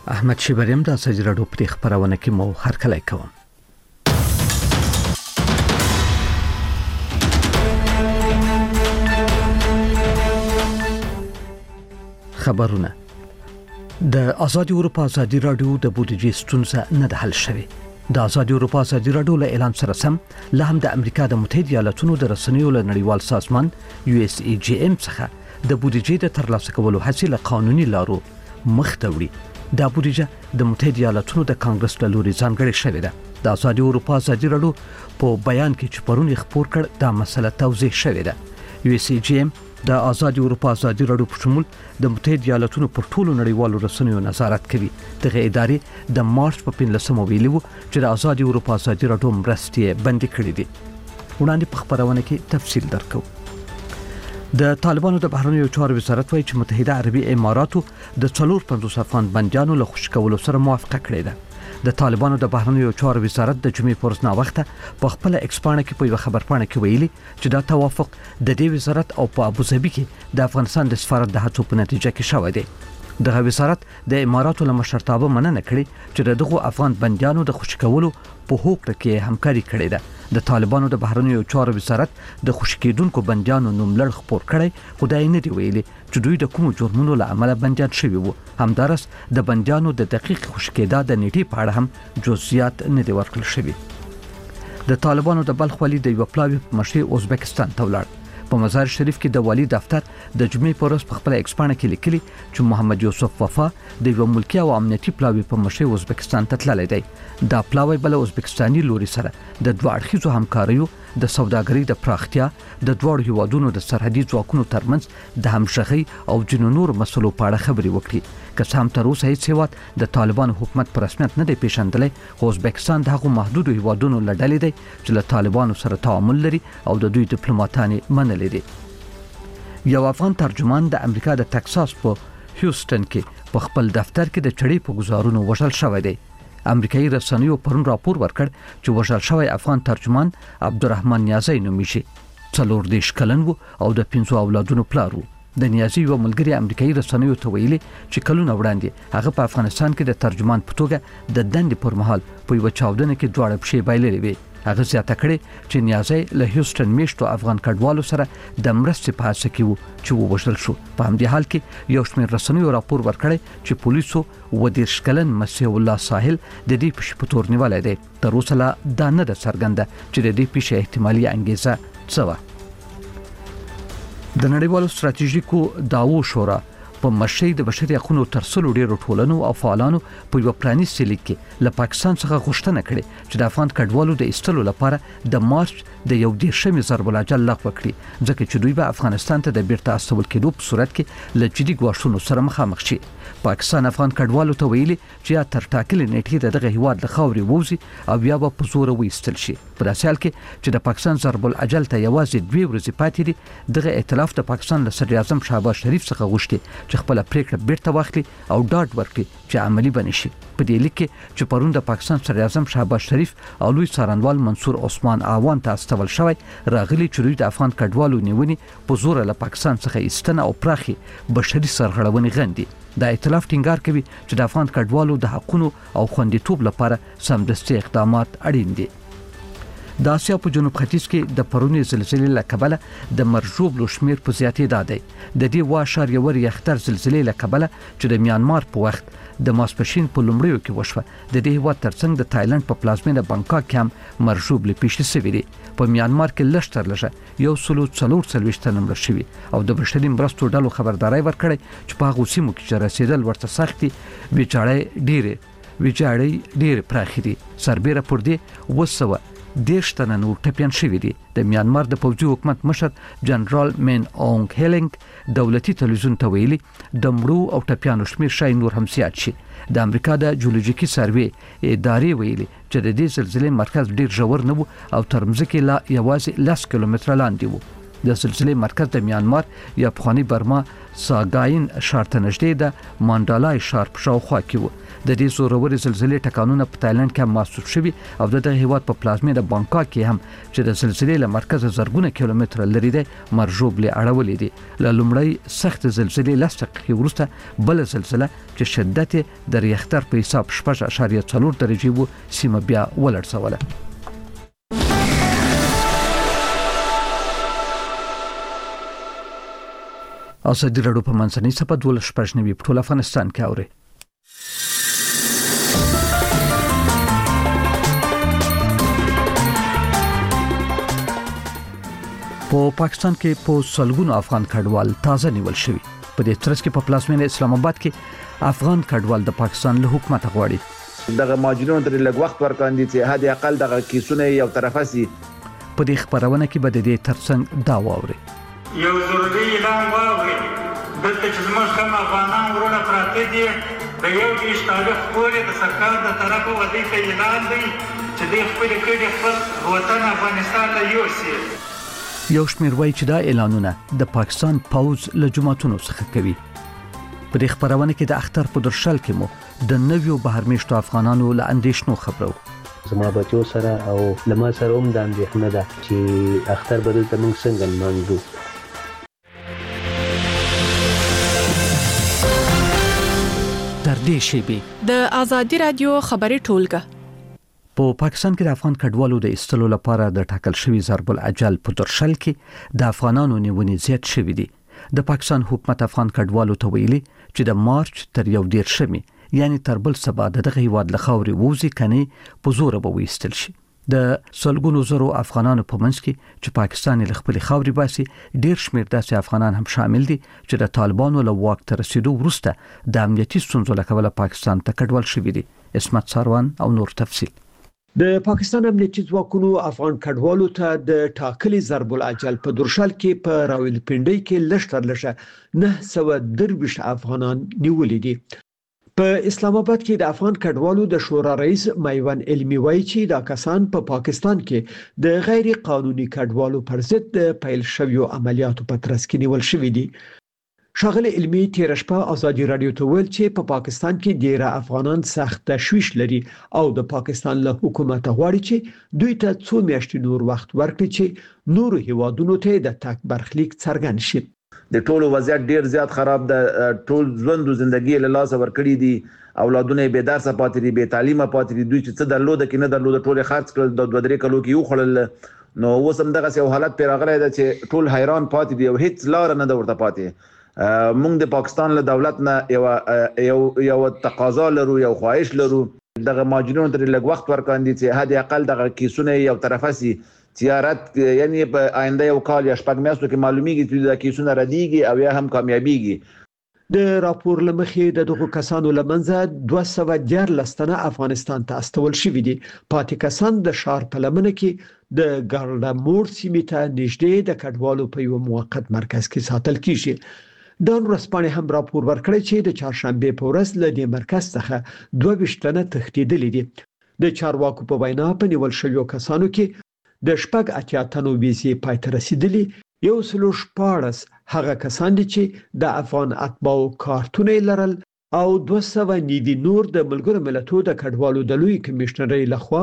احمد شیبریم د ازادي راډیو په خبرونه کې مو هرکلی کوم. خبرونه د ازادي اروپا ازادي راډیو د بودیجې ستونزه نه ده حل شوې. د ازادي اروپا ازادي راډیو له اعلان سره سم له هم د امریکا د متحده ایالاتونو د رسنیو له نړیوال سازمان USAGM څخه د بودیجې د ترلاسه کولو هڅې له قانوني لارو مخ ته وړي. دا بودیجه د متحده ایالاتونو د کانګرس له لوري ځانګړې شوې ده. د ازادي اروپا ازادي راډیو په بیان کې چې پرون خبر کړ دا مسله توضیح شوې ده. USAGM د ازادي اروپا ازادي راډیو په شمول د متحده ایالاتونو پر ټولو نړیوالو رسنیو نظارت کوي. دغه ادارې د مارچ په 15 ویلو چې د ازادي اروپا ازادي راډیو مرستې بندي کړې دي. وړاندې په خبرونه کې تفصیل درکو. د طالبانو د بهرنیو چارو وزارت وايي چې متحده عربي اماراتو د 450 افغان بندیانو له خوشی کولو سره موافقه کړې ده. د طالبانو د بهرنیو چارو وزارت د جمعې پر ورځ ناوخته په خپل ایکس پاڼه کې په یو خبرپاڼه کې ویلي چې دا توافق د دې وزارت او په ابوظبي کې د افغانستان د سفارت د هڅو په نتیجه کې شوی دی. دغه وزارت د اماراتو له مشرتابه مننه کړې چې دغه افغان بندیانو د خوشی کولو په هوکړه کې همکاري کړې ده. د طالبانو د بهرنیو چارو وزارت د خوشی کېدونکو بندیانو نوم لړ خبر کړی، خدای نه دی ویلي چې دوی د کوم جرمونو له امله بندیان شوي وو. همدارس د بندیانو د دقیق خوشی کېدا د نیټې په اړه هم جزئیات نه دی ورکړل شوي. د طالبانو د بلخ والي د یو پلاوی په مشرۍ ازبکستان ته ولاړ. په مزار شریف کې د والی دفتر د جمعې پر ورځ په خپل ایکس پاڼه کې لیکلي چې محمد یوسف وفا د یو ملکی او امنیتي پلاوی په مشرۍ ازبکستان ته تللی دی. دا پلاوی بل ازبکستاني لوري سره د دوه اړخیزو همکاریو د سوداګرۍ د پراختیا، د دوه هیوادونو د سرحدي ځواکونو ترمنځ د همغږۍ او جنو نور مسلو په اړه خبرې وکړي. که څه هم تر اوسه هیڅ هیواد د طالبانو حکومت په رسمیت نه دی پیژندلی، خو ازبکستان د هغو محدودو هیوادونو له ډلې دی چې له طالبانو سره تعامل لري او د دوی ډیپلوماټان منلي دي. یو افغان ترجمان د امریکا د ټکساس په هیوستن کې په خپل دفتر کې د چړې په گزارونو وژل شوی دی. امریکایي رسنیو پرون راپور ورکړ چې وژل شوی افغان ترجمان عبدالرحمن نیازی نومیږي. 40 کلن وو او د 5 اولادونو پلار وو. د نیازی یو ملګری امریکایي رسنیو ته ویلي چې کلونه وړاندې هغه په افغانستان کې د ترجمان په توګه د دندې پر مهال په یو چاودنه کې دواړه پښې بایللې وي. هغه زیاته کړې چې نیازی له هیوستن میشتو افغان کډوالو سره د مرستې په هڅه کې وو چې ووژل شو. په همدې حال کې یو شمېر رسنیو راپور ورکړی چې پولیسو 30 کلن مسیح الله ساحل د دې پیښې په تور نیولای دی. تر اوسه لا دا نه ده څرګنده چې د دې پیښې احتمالي انګیزه څه وه. د نړیوالو ستراتیژیکو دعوو شورا په مشرۍ د بشري حقوقو تر څلو ډیرو ټولنو او فعالانو په یو پرانیستي لیک کې له پاکستان څخه غوښتنه کړې چې د افغان کډوالو د ایستلو لپاره د مارچ د 11 ضرب الاجل لغوه کړي، ځکه چې دوی به افغانستان ته د بیرته استول کېدو په صورت کې له جدي ګواښونو سره مخامخ شي. پاکستان افغان کډوالو ته ویلي چې یا تر ټاکلې نیټې دغه هیواد له خاورې ووځي او بیا به په زور وایستل شي. په داسې حال کې چې د پاکستان ضرب الاجل ته یوازې 2 ورځې پاتې دي، دغه ائتلاف د پاکستان له صدر اعظم شهباز شریف څخه غوښتي چې خپل پریکړه بیرته واخلي او ډاډ ورکړي چې عملی بنشي شي. په دې لیک کې چې پرون د پاکستان صدر اعظم شهباز شریف او لوی څارنوال منصور عثمان اعوان ته استول شوی، راغلي چې دوی د افغان کډوالو نیونې په زور له پاکستان څخه ایستنه او پراخي بشري سرغړونې غندي. دا ائتلاف ټینګار کوي چې د افغان کډوالو د حقوقو او خوندیتوب لپاره سمدستي اقدامات اړین دي. د اسیا په جنوب ختیځ کې د پرونی زلزلې له کبله د مرجوب شمیر په زیاتېدا دی. د دې 1.1 ریختر زلزلې له کبله چې د میانمار په وخت د ماسپښین په لومړیو کې وشوه، د دې هیواد ترڅنګ د تایلند په پلازمینه بانکاک کې هم مرجوب لپیشل شوی دی. په میانمار کې لږ تر لږه 140 تنه مړه شوي او د بشري مرستو ډلو خبرداري ورکړې چې په هغو سیمو کې چې رسیدل ورته سختي ویجاړې ډېرې پراخې دي. سربیره پر دې 210 تنه نور ټپیان شوي دي. د میانمار د پوځي حکومت مشر جنرال مین اونګ هیلنګ دولتي تلویزیون ته ویلي د مړو او ټپیانو شمیر شاید نور هم زیات شي. د امریکا د جیولوژیکي سروې ادارې ویلي چې د دې زلزلې مرکز ډیر ژور نه وو او تر مځکې لا یوازې 10 کیلومتره لاندې وو. د زلزلې مرکز د میانمار یا پخوانی برما ساګاین ښار ته نږدې د مانډالای ښار په شاوخوا کې و. د دې زورورې زلزلې ټکانونه په تایلند کې محسوس شوي او د دغه هیواد په پلازمینه بانکاک کې هم چې د زلزلې له مرکزه زرګونه کیلومتره لري دی مرجوبلې اړولې دي. له لومړی سخت زلزلې 10 دقیقې وروسته بل زلزله چې شدت د ریختر په حساب 6.4 درجې وو سیمه بیا ولړزوله. ازادي راډیو په منځنۍ صفحه 12 په ټول افغانستان کې اوري. په پاکستان کې په سلګونو افغان کډوال تازه نیول شوي. په دې ترڅ کې په پلازمینه اسلام آباد کې افغان کډوال د پاکستان له حکومت غواړي دغه ماجرونو تر لږ وخت ورکاندي چې هدي اقل دغه کیسونه یو طرفه سي. په دې خبرونه کې به د دې ترڅنګ دا واوري یو ضروري اعلان واوري دلته چې زموږ کوم افغانان ورونه پراته دي د یو دیش تاریخ پورې د سرکار د طرفه ودی ته اعلان دی چې د خپل کډې خپل وطن افغانستان له یوسي. یو شمېر وایي چې دا اعلانونه د پاکستان پوز له جماعتونو څخه کوي. په دې خبرونه کې د اختر په درشل کې مو د نویو بهرمیشتو افغانانو له اندېښنو خبرو. زما بچو سره او لما سره هم د اندېښنه ده چې اختر به دلته موږ څنګه لمانځو. تر دې شیبې د ازادي رادیو خبري ټولګه په پاکستان کې د افغان کډوالو د ایستلو لپاره د ټاکل شوی ضرب العجل په درشل کې د افغانانو نیونې زیات شوې دي. د پاکستان حکومت افغان کډوالو ته ویلي چې د مارچ تر 11 یعنی تر بل سبا دغه هیواد له خاورې ووزي کني په زور به وېستل شي. د سلګونو زرو افغانانو په منځ کې چې پاکستان له خپل خاورې باسي ډیر شمېر داسې افغانان هم شامل دي چې د طالبانو له واک ته رسیدو وروسته د امنیتي ستونزو له کبله پاکستان ته کډوال شوي دي. اسمت ساروان او نور تفصیل. د پاکستان امنیتي ځواکونو افغان کډوالو ته د ټاکلي ضرب العجل په درشل کې په راولپنډي کې لشتر لشه 923 افغانان نیولې دي. په اسلام آباد کې د افغان کډوالو د شورا رئیس میوان علمي وایي چې دا کسان په پاکستان کې د غیر قانوني کډوالو پر ضد د پیل شویو عملیاتو په ترڅ کې نیول شوي دي. شاغله علمي تیر شپه ازادي رادیو ته ویل چې په پاکستان کې ډیره افغانان سخت تشویش لري او د پاکستان له حکومت غواړي چې دوی ته څو میاشتې نور وخت ورکړي چې نور هیوادونو ته د تک برخلیک څرګند شي. د ټولو وضعیت ډیر زیات خراب ده. ټول ژوند او ژوندۍ له لاسه ورکړي دي. اولادونه به درس پاتې دي، به تعلیمه پاتې دي. دوی چې څه درلود کې نه درلود ټول خرڅ کړل د 2-3 کلو کې یو خړل. نو وسم دغه یو حالت پر راغلی ده چې ټول حیران پاتې دي او هیڅ لار نه ده ورته پاتې. موږ د پاکستان له دولت نه یو تقاضا لرو، یو خواهش لرو دغه ماجرونو تر لږ وخت ورکاندي چې هدي اقل دغه کیسونه یو طرفه سي. تیارت یعنی په آینده یو کال یا شپږ میاشتو کې معلومیږي چې دا کیسونه ردیږي او یا هم کامیابیږي. د راپور لمخې د دغه کسانو لمنځه 214 تنه افغانستان ته استول شوي دي. پاتې کسان د شهر په لمنه کې د ګارډامور سیمې ته نږدې د کډوالو په یو موقت مرکز کې ساتل کیږي. د ورځپاڼې هم راپور ورکړی چې د چهارشنبه په ورځ له دې مرکز څخه 22 تنه تښتېدلي دي. د چارواکو په وینا په نیول شویو کسانو کې د شپږ اتیا تنو ویزې پای ته رسیدلي. یو سلو شپاړس هغه کسان دي چې د افغان اتباعو کارتونه لرل او 290 نور د ملګرو ملتونو د کډوالو د لوی کمشنرۍ لخوا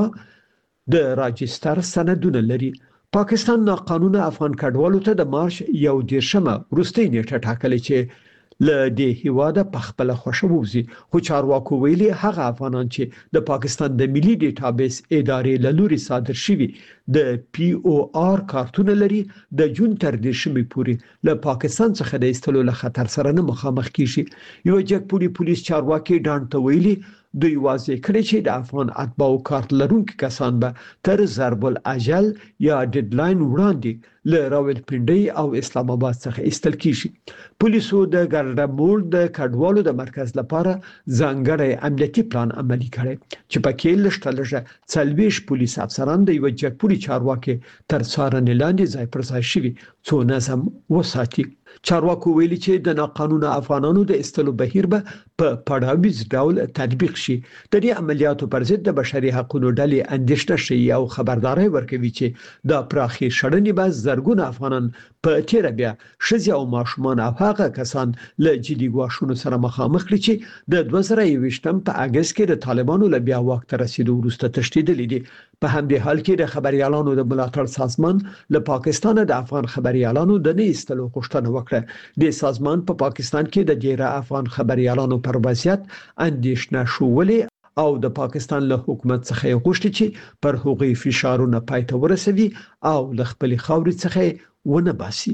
د راجستر سندونه لري. پاکستان ناقانونه افغان کډوالو ته د مارچ 11 وروستۍ نیټه ټاکلې چې له دې هیواده په خپل خوښه ووزي. خو چارواکو ویلي هغه افغانان چې د پاکستان د ملي ډیټابیس ادارې له لوري صادر شوي د پی او آر کارتونه لري د جون تر 10 پورې له پاکستان څخه د ایستلو له خطر سره نه مخامخ کیږي. یو جګپوري پولیس چارواکي ډان ته ویلي دوی واضح کړی چې د افغان اتباعو کارت لرونکي کسان به تر ضرب العجل یا ډیډلاین وړاندې له راولپنډي او اسلام آباد څخه ایستل کیږي. پولیسو د ګارډامور د کډوالو د مرکز لپاره ځانګړی امنیتي پلان عملي کړی چې پکې لږه 40 پولیس افسران د یو جګپوري چارواکي تر څارنې لاندې ځای پر ځای شوي څو نظم وساتي. چارواکو ویلي چې د ناقانونه افغانانو د ایستلو بهیر به په پړاویز ډول تطبیق شي. د دې عملیاتو پر ضد د بشري حقوقو ډلې اندېښنه شي او خبرداري ورکوي چې د پراخي شړنې به زرګونه افغانان په تیر بیا شذ او ماشومان او هغه کسان له جدي ګواښونو سره مخامخ کړي چې د 2021م په اگست کې د طالبانو له بیا واک ته رسیدو وروسته تشدیدلې دي. په همدې حال کې د خبريالانو د ملاتړ سازمان له پاکستان د افغان خبريالانو د نه ایستلو غوښتنه وکړه. د سازمان په پاکستان کې د ډیره افغان خبريالانو پر وضعیت اندېښنه شولې او د پاکستان له حکومت څخه غوښتي چې پر هغوی فشارونه پاتې ورسوي او له خپل خاورې څخه ونه باسي.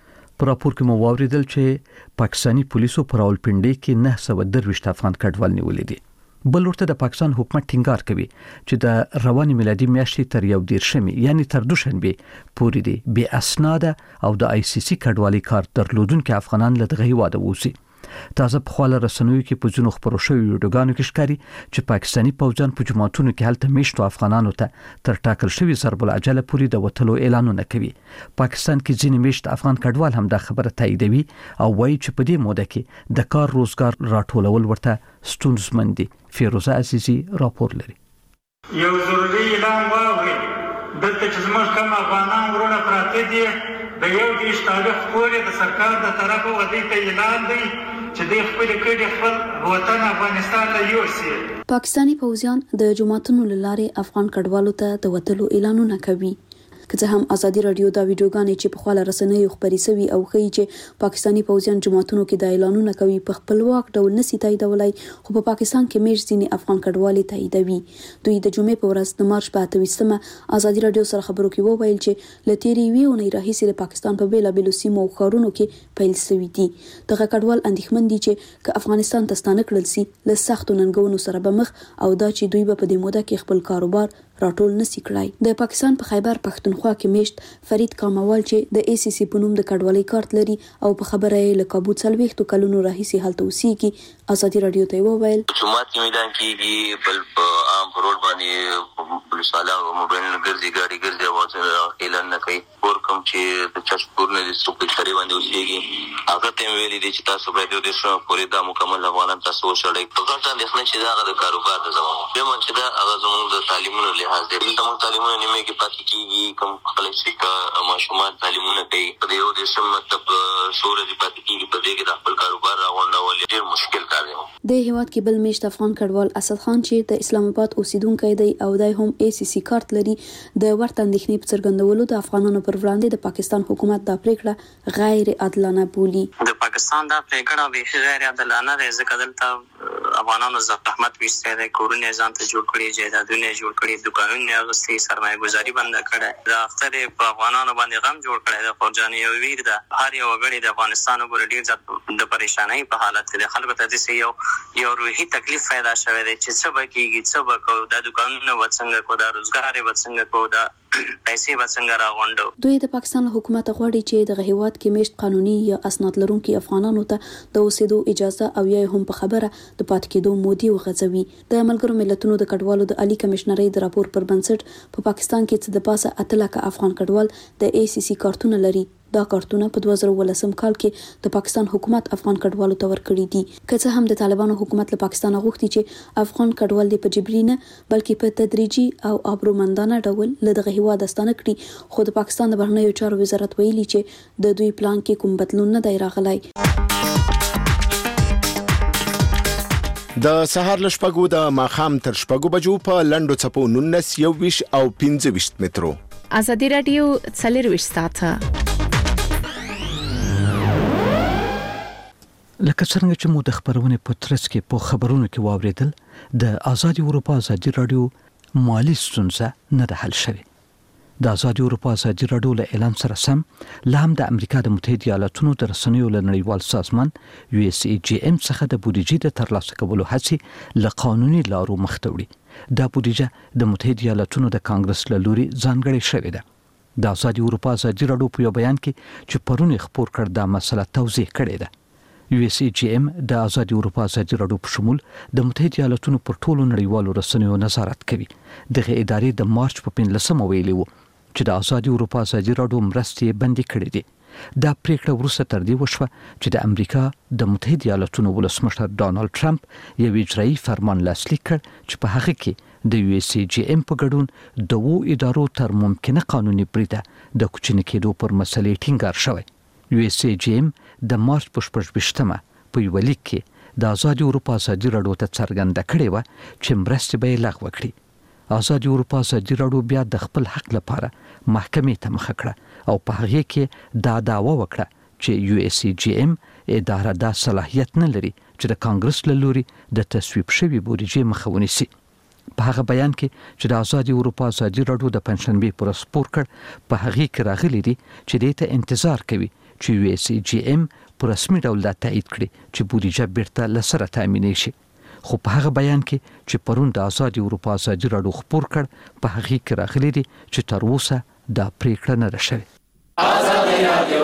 په راپور کې مو واوریدل چې پاکستانی پولیسو پر راولپنډي کې 923 افغان کډوال نیولې دي. بل ورته د پاکستان حکومت ټینګار کوي چې د رواني میلادي میاشتې تر 11 یعنی تر دوشنبه پورې دي بې اسناد او د آی سی سی کډوالي کارت درلودونکو افغانان له دغه هیواده ووسی. تازه په خواله رسنوي کې په ځینو خبرو شوی ویډیوګانو کې ښکاري چې پاکستانی پوځیان په جماعتونو کې هلته میشتو افغانانو ته تر ټاکل شوی ضرب العجله پورې د وټلو اعلانونه کوي. پاکستان کې ځینې میشت افغان کډوال هم دا خبره تاییدوي او وایي چې په دې موده کې د کار روزګار راټولول ورته ستونزمن دي. فیروزه عزیزی راپور لري. یو ضروري اعلان واوري دلته چې زموږ کوم افغانان ورونه پراته دي د 21 تاریخ پورې د سرکار د طرفه ودی ته اعلان دی چې د خپل کډي خپل وطن افغانستان له یوسي. پاکستانی پوځیان د جماعتونو لاره افغان کډوالو ته د وټلو اعلانونه کوي. که هم ازادي رادیو دا ویډیوګانې چې په خواله رسنیو خبري سوي او ښيي چې پاکستانی پوځیان جماعتونو کې د اعلانونه کوي په خپلواک ډول نسی تاییدولای، خو په پاکستان کې میش ځینې افغان کډوالي تاییدوي. دوی د جمعې په ورځ د مارچ په 28مه ازادي رادیو سره خبرو کې وویل چې لتيري ویونه راهیسې د پاکستان په بیلابیلو سیمو او ښارونو کې پیل شوی دي. دغه کډوال اندېښمن دي چې که افغانستان ته ستانه کړل سي له سختو ننګونو سره به مخ او دا چې دوی به په دې موده کې خپل کاروبار راټول نسی کړای. د پاکستان په خیبر پښتونخوا کې میشت فرید کاموال چې د ای سی سی په نوم د کډوالۍ کارت لري او په خبره یې له کابو څلويختو کلونو راهیسې هلته اوسېږي، ازادي رادیو ته وویل جمعات کې میدان کېږي بل په عام روډ باندې پولیس والا او موبایل ګرځي ګاډي ګرځي او اعلان نه کوي. ور کوم چې د چشپور نه د سپېڅ لري باندې اوسېږي هغه ته ویلي دي چې تاسو باید د شنو پورې د مکمل افغانان تاسو وشړئ. په ګټه اندېښنه چې دا د کاروبار د زموږ د من چې دا هغه زموږ د تعلیمونو لحاظ دی. زموږ تعلیمونه نیمه کې پاتې کېږي، کوم خلک چې ماشومان تعلیمونه کوي په یو د سم مطلب شورې دی پاتې کېږي، په دې کې د خپل کاروبار راغونډول ډېر مشکل کار دی. د هیواد کې بل میشت افغان کډوال اسد خان چې د اسلام آباد اوسیدونکی دی او دای هم ای سی سی کارت لري، د ورته اندېښنې په څرګندولو د افغانانو پر وړاندې د پاکستان حکومت دا پریکړه غیر عادلانه بولي. د پاکستان دا پریکړه به غیر عادلانه ده ځکه دلته افغانانو زحمت وشته د کورونه ځان ته جوړ کړي، جایدادونه جوړ کړي، دکانونه اغستې، سرمایه گذاري بند کړه. دا اختر په افغانانو باندې غم جوړ کړی د فورجاني او ویر ده. هر یو غړي د افغانستان وګړي ډیر ځات د پریشانای په حالت کې د خلکو ته د یو روحي تکلیف پیدا شوی دی چې څه به کېږي، څه به کوو، د دکانونو وڅنګه کو، د روزګار وڅنګه کو، د پیسې وڅنګه راغونډو. دوی د پاکستان حکومت غواړي چې د هیواد کې میشت قانوني یا اسناد لرونکي افغانانو ته د اوسېدو اجازه او یا هم په خبره د پات کېدو مودي وغځوي. د ملګرو ملتونو د کډوالو د عالی کمشنرۍ د راپور پر بنسټ په پاکستان کې څه د پاسه 8 لک افغان کډوال د ای سی سی کارتونه لري. دا کارتونه په 2018 کال کې د پاکستان حکومت افغان کډوالو ته ورکړي دي. که څه هم د طالبانو حکومت له پاکستان غوښتي چې افغان کډوال د په جبري نه بلکې په تدریجي او ابرومندانه ډول له دغه هیواد ستانه کړي، خو د پاکستان د بهرنیو چارو وزارت ویلي چې د دوی پلان کې کوم بدلون نه دی راغلی. د سهار لشپګو د ماخام تر شپګو بجو په لندو چپو 19 21 او 25 مترو. ازادي رادیو 24 ساعته. لکه څنګه چې مو د خبرونه په ترڅ کې په خبرونو کې واوریدل، د آزادي اروپا ازادي رادیو مالی ستونزه نه ده حل شوې. د آزادي اروپا ازادي رادیو له اعلان سره سم لهم د امریکا د متحده ایالاتونو د رسنیو له نړیوال سازمان یو اس ای جی ام څخه د بودیجې د ترلاسه کولو هڅې له قانوني لارو مخ ته وړي. دا بودیجه د متحده ایالاتونو د کانګرس له لوري ځانګړې شوې ده. د آزادي اروپا ازادي رادیو په یو بیان کې چې پرون خبر کړ دا مسله توضیح کړې ده. یو اس ای جی ام د آزادي اروپا ازادي رادیو په شمول د متحده ایالاتونو پر ټولو نړیوالو رسنیو نظارت کوي. دغه ادارې د مارچ په 15 ویلي وو چې د آزادي اروپا ازادي رادیو مرستې بندي کړې دي. دا پریکړه وروسته تر دې وشوه چې د امریکا د متحده ایالاتونو ولسمشر ډانلډ ټرمپ یو اجرایي فرمان لاسلیک کړ چې په هغه کې د یو اس جی ام په ګډون د وو ادارو تر ممکنه قانوني بریده د کوچنی کېدو پر مسلې ټینګار شوی. یو اس جی ام د مارچ په 28مه په یو لیک کې د آزادي اروپا ازادي راډیو ته څرګنده کړې و چې مرستې به یې لغوه کړي. آزادي اروپا ازادي راډیو بیا د خپل حق لپاره محکمې ته مخه کړه او په هغه کې دا دعوه وکړه چې یو اس جی ام اداره دا صلاحیت نه لري چې د کانګرس له لوري د تصویب شوی بودیجې مخه ونیسي. په هغه بیان کې چې د آزادي اروپا ازادي راډیو د پنځشنبه پر سپور کړ په هغه کې راغلي دي چې دې ته انتظار کوي چې یو اس جی ام په رسمي ډول دا تایید کړي چې بودیجه بیرته لسره تامین شي. خو په هغه بیان کې چې پرون د آزادي اروپا ازادي راډیو خبر کړ په هغه کې راغلي دي چې تر اوسه دا پریکړه نه ده شوې. آزادي راډیو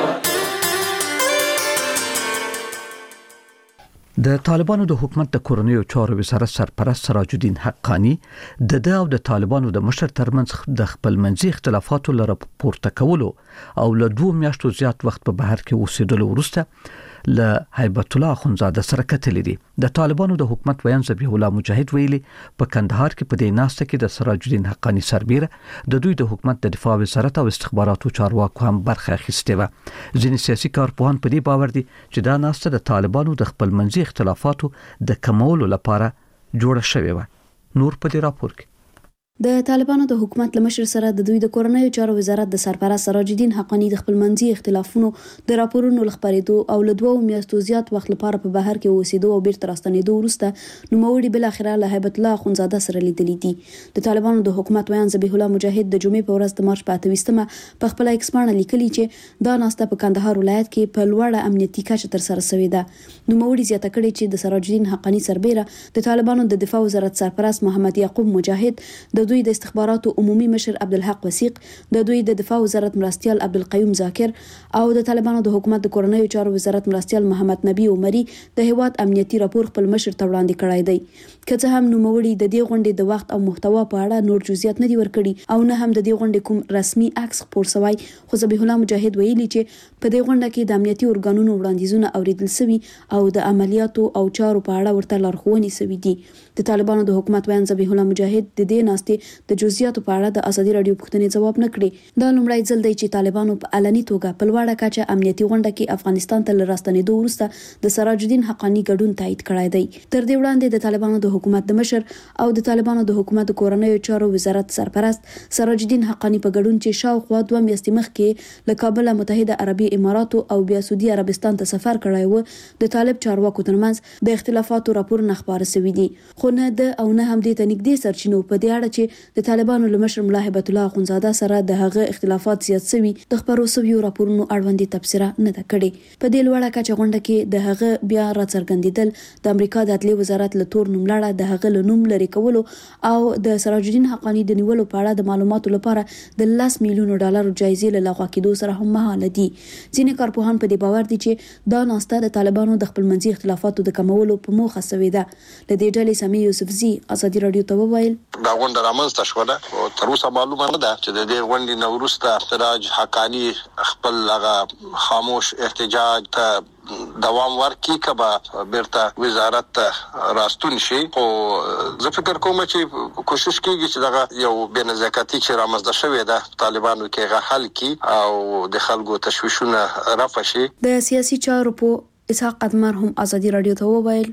د طالبانو د حکومت د کورنیو چارو وزارت سرپرست سراج الدین حقانی د او د طالبانو د مشر ترمنځ د خپل منځي اختلافاتو لپاره پورته کولو او له 2 میاشتو زیات وخت په بهر کې اوسېدلو وروسته له هیبت الله اخونزاده سره کتلې دي. د طالبانو د حکومت ویان ذبیح الله مجاهد ویلي په کندهار کې په دې ناسته کې د سراج الدین حقانی سربېره د دوی د حکومت د دفاع وزارت او استخباراتو چارواکو هم برخه اخیستې و. ځینې سیاسي کارپوهان په دې باور دي چې دا ناسته د طالبانو د خپل منځي اختلافاتو د کمولو لپاره جوړه شوې و. نور په دې راپور کې د طالبانو د حکومت لمشر سره د دوی د کورنیو چارو وزارت د سرپرست سراج الدین حقانی د خپل منځي اختلافونو د راپورونو لخبرېدو او له 2 میاشتو زیات وخت لپاره په بهر کې اوسېدو او بیرته راستنېدو وروسته نوموړي بل اخره له هیبت الله اخونزاده سره لیدلې دي. د طالبانو د حکومت ویان ذبیح الله مجاهد د جمعې په ورځ د مارچ په 28مه په خپل ایکس باندې لیکلي چې دا ناسته په کندهار ولایت کې په لوړه امنیتي کچه تر سره شوې ده. نوموړي زیاته کړې چې د سراج الدین حقانی سربېره د طالبانو د دفاع وزارت سرپرست محمد یعقوب مجاهد د دوی د استخباراتو عمومي مشر عبدالحق وثیق د دوی د دفاع وزارت مرستیال عبدالقیوم ذاکر او د طالبانو د حکومت د کورنیو چارو وزارت مرستیال محمد نبی عمری د هیواد امنیتي راپور خپل مشر ته وړاندې کړی دی. که څه هم نوموړي د دې غونډې د وخت او محتوا په اړه نور جزئیات نه دي ورکړي او نه هم د دې غونډې کوم رسمي عکس خپور شوی، خو ذبیح الله مجاهد ویلي چې په دې غونډه کې د امنیتي ارګانونو وړاندیزونه اوریدل شوي او د عملیاتو او چارو په اړه ورته لارښوونې شوي دي. د طالبانو د حکومت ویان ذبیح الله مجاهد د دې ناستې د جزئیاتو په اړه د ازادي راډیو پوښتنې جواب نه کړي. دا لومړی ځل دی چې طالبانو په علني توګه په لوړه کچه امنیتي غونډه کې افغانستان ته راستنېدو وروسته د سراج الدین حقانی ګډون تایید کړی دی. تر دې وړاندې د طالبانو د حکومت د مشر او د طالبانو د حکومت د کورنیو چارو وزارت سرپرست سراج الدین حقانی په ګډون چې شاوخوا 2 میاشتې مخکې له کابل متحده عربي اماراتو او بیا سعودي عربستان ته سفر کړی و د طالب چارواکو ترمنځ د اختلافاتو راپورونه خبره شوي دي. خو نه د او نه هم د تنګدي سرچینو په دې اړه چې د طالبانو لمشر ملا هیبت الله اخونزاده سره د هغه اختلافات زیات شوي د خبرو شویو راپورونو اړوند تبصره نه ده کړې. په دې لوړه کچه غونډه کې د هغه بیا راڅرګندېدل د امریکا د عدلي وزارت له تور نوملړه د هغه له نوم لري کولو او د سراج الدین حقانی د نیولو په اړه د معلوماتو لپاره د $10 میلیون جایزې له لغوه کېدو سره هم مهاله دي. ځینې کارپوهان په دې باور دي چې دا ناسته د طالبانو د خپل منځي اختلافاتو د کمولو په موخه شوې ده. له دې ډلې سمي یوسفزي ازادي راډیو ته وویل دا غونډه رامنځته شوه او تر اوسه معلومه نه ده چې د دې غونډې نه وروسته سراج حقانی خپل هغه خاموش احتجاج ته دوام ورکړي کبا بیرته وزارت ته راستون شي. خو زه فکر کوم چې کوشش کیږي چې دغه یو بېنزاکتي چې رامنځته شوې ده طالبانو کې هغه حل کړي او د خلکو تشویشونه رفع شي. د سیاسي چارو په اسحاق ادمر هم ازادي راډیو ته وویل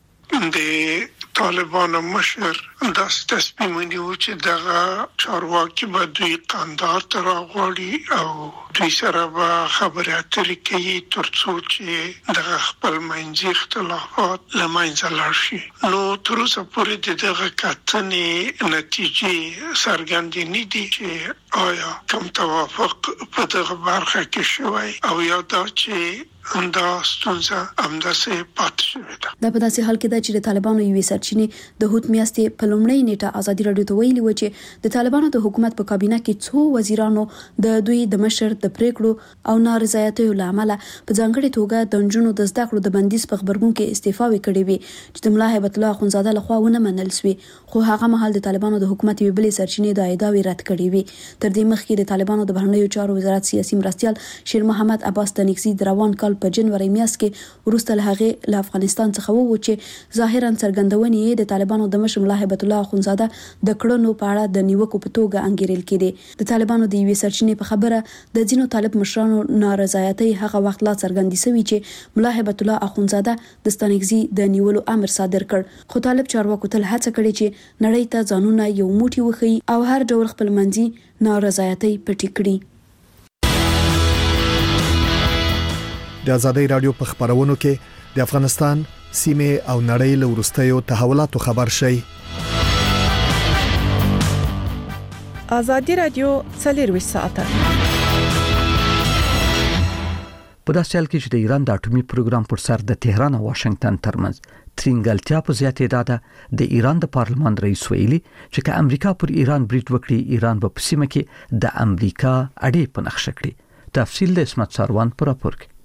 د طالبانو مشر داسې تصمیم ونیو چې دغه چارواکي به دوی قندهار ته راغواړي او دوی سره به خبرې اترې کوي تر څو چې دغه خپل منځي اختلافات له منځه لاړ شي. نو تر اوسه پورې د دغه کتنې نتیجې څرګندې نه دي چې آیا کوم توافق په دغه برخه کې شوی او یا دا چې دا ستونزه همداسې پاتې شوې ده. دا په داسې حال کې ده چې د طالبانو یوې سرچینې د هوت میاشتې په لومړۍ نیټه ازادي راډیو ته ویلي و چې د طالبانو د حکومت په کابینه کې څو وزیرانو د دوی د مشر د پریکړو او نارضایتیو لامل په ځانګړي توګه د نجونو د زده کړو د بندیز په خبرګون کې استعفاوې کړې وي چې د ملا هیبت الله اخونزاده لخوا ونه منل شوې، خو هغه مهال د طالبانو د حکومت یوې بلې سرچینې د ادعاوې رد کړې وي. تر دې مخکې د طالبانو د بهرنیو چارو وزارت سیاسي مرستیال شیر محمد عباس تنګزي د روان کال په جنوري میاشت کې وروسته له هغه له افغانستان څخه وو چې ظاهرا څرګندونې د طالبانو د مشر ملا هیبت الله اخونزاده د کړنو په اړه د نیوکو په توګه انګیرل کېده. د طالبانو د یوې سرچینې په خبره د ځینو طالب مشرانو نارضایتي هغه وخت لا څرګندې شوې چې ملا هیبت الله اخونزاده د ستانګزي د نیولو امر صادر کړ، خو طالب چارواکو تل هڅه کړې چې نړۍ ته ځانونه یو موټی وخی او هر ډول خپل منځي نارضایتي پټې کړي. د ازادي رادیو په خبرونو کې د افغانستان سیمه او نړۍ له وروستیو تحولاتو خبر شي. ازادي رادیو 24 ساعته په داسې حال کې چې د ایران د اټومي پروګرام پر سر د تهران او واشنگټن ترمنځ ترنګلتیا په زیاتېدا ده، د ایران د پارلمان رئیس ویلي چې که امریکا پر ایران برید وکړي، ایران به په سیمه کې د امریکا اړې په نقشه کړي. تفصیل د اسمت ساروان پر راپور کې.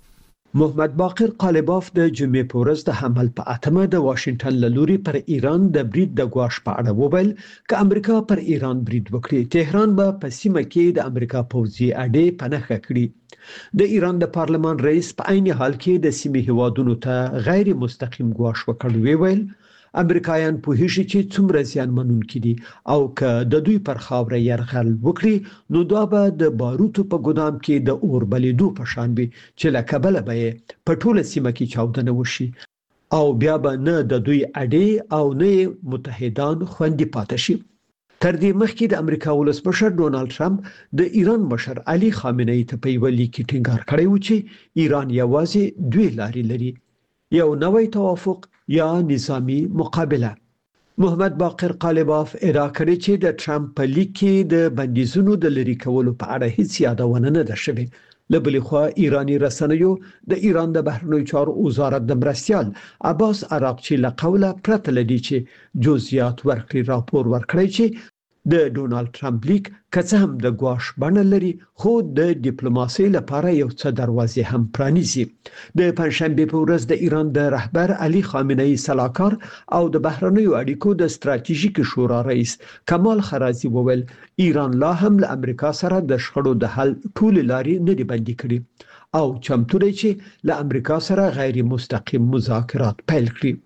محمد باقر قالباف د جمعې په ورځ د حمل په اتمه د واشنگټن له لوري پر ایران د برید د ګواښ په اړه وویل چې امریکا پر ایران برید وکړي، تهران به په سیمه کې د امریکا پوځي اډې په نښه کړي. د ایران د پارلمان رئیس په عین حال کې د سیمې هیوادونو ته غیر مستقیم ګواښ وکړ، ویل امریکایان په هیڅ چې څومره زیان منونکي دي او که د دوی پر خاوره يرغل وکړي نو دا به د باروتو په ګودام کې د اور بلیدو په شان وي چې لکه بل به په ټوله سیمه کې چاودنه وشي او بیا به نه د دوی اډې او نه متحدان خوندي پاتې شي. تر دې مخکې د امریکا ولسمشر ډونالد ټرمپ د ایران مشر علي خامنه‌ای ته په یو لیک کې ټینګار کړی و چې ایران یوازې دوی لارې لري، یو نوې توافق یا نظامی مقابله. محمد باقر قالباف ادعا کړې چې د ټرمپ په لیک کې د بندیزونو د لري کولو په اړه هیڅ یادونه نه ده شوې. له بلې خوا ایرانی رسنیو د ایران د بهرنیو چارو وزارت د مرستیال عباس عراقچی له قوله پرته لدی چې جزئیات ورکړي راپور ورکړي چې د ډونالد ټرمپ لیک که هم د ګواښ بڼه لري خو د ډیپلوماسۍ لپاره یو څه دروازې هم پرانیزي. د پنځشنبه په ورځ د ایران د رهبر علي خامنه‌ای سلاکار او د بهرنیو اړیکو د ستراتیژیک شورا رئیس کمال خرازی وویل ایران لا هم له امریکا سره د شخړو د حل ټول لارې نه دی بندي کړي او چمتو دی چې له امریکا سره غیر مستقیم مذاکرات پیل کړي.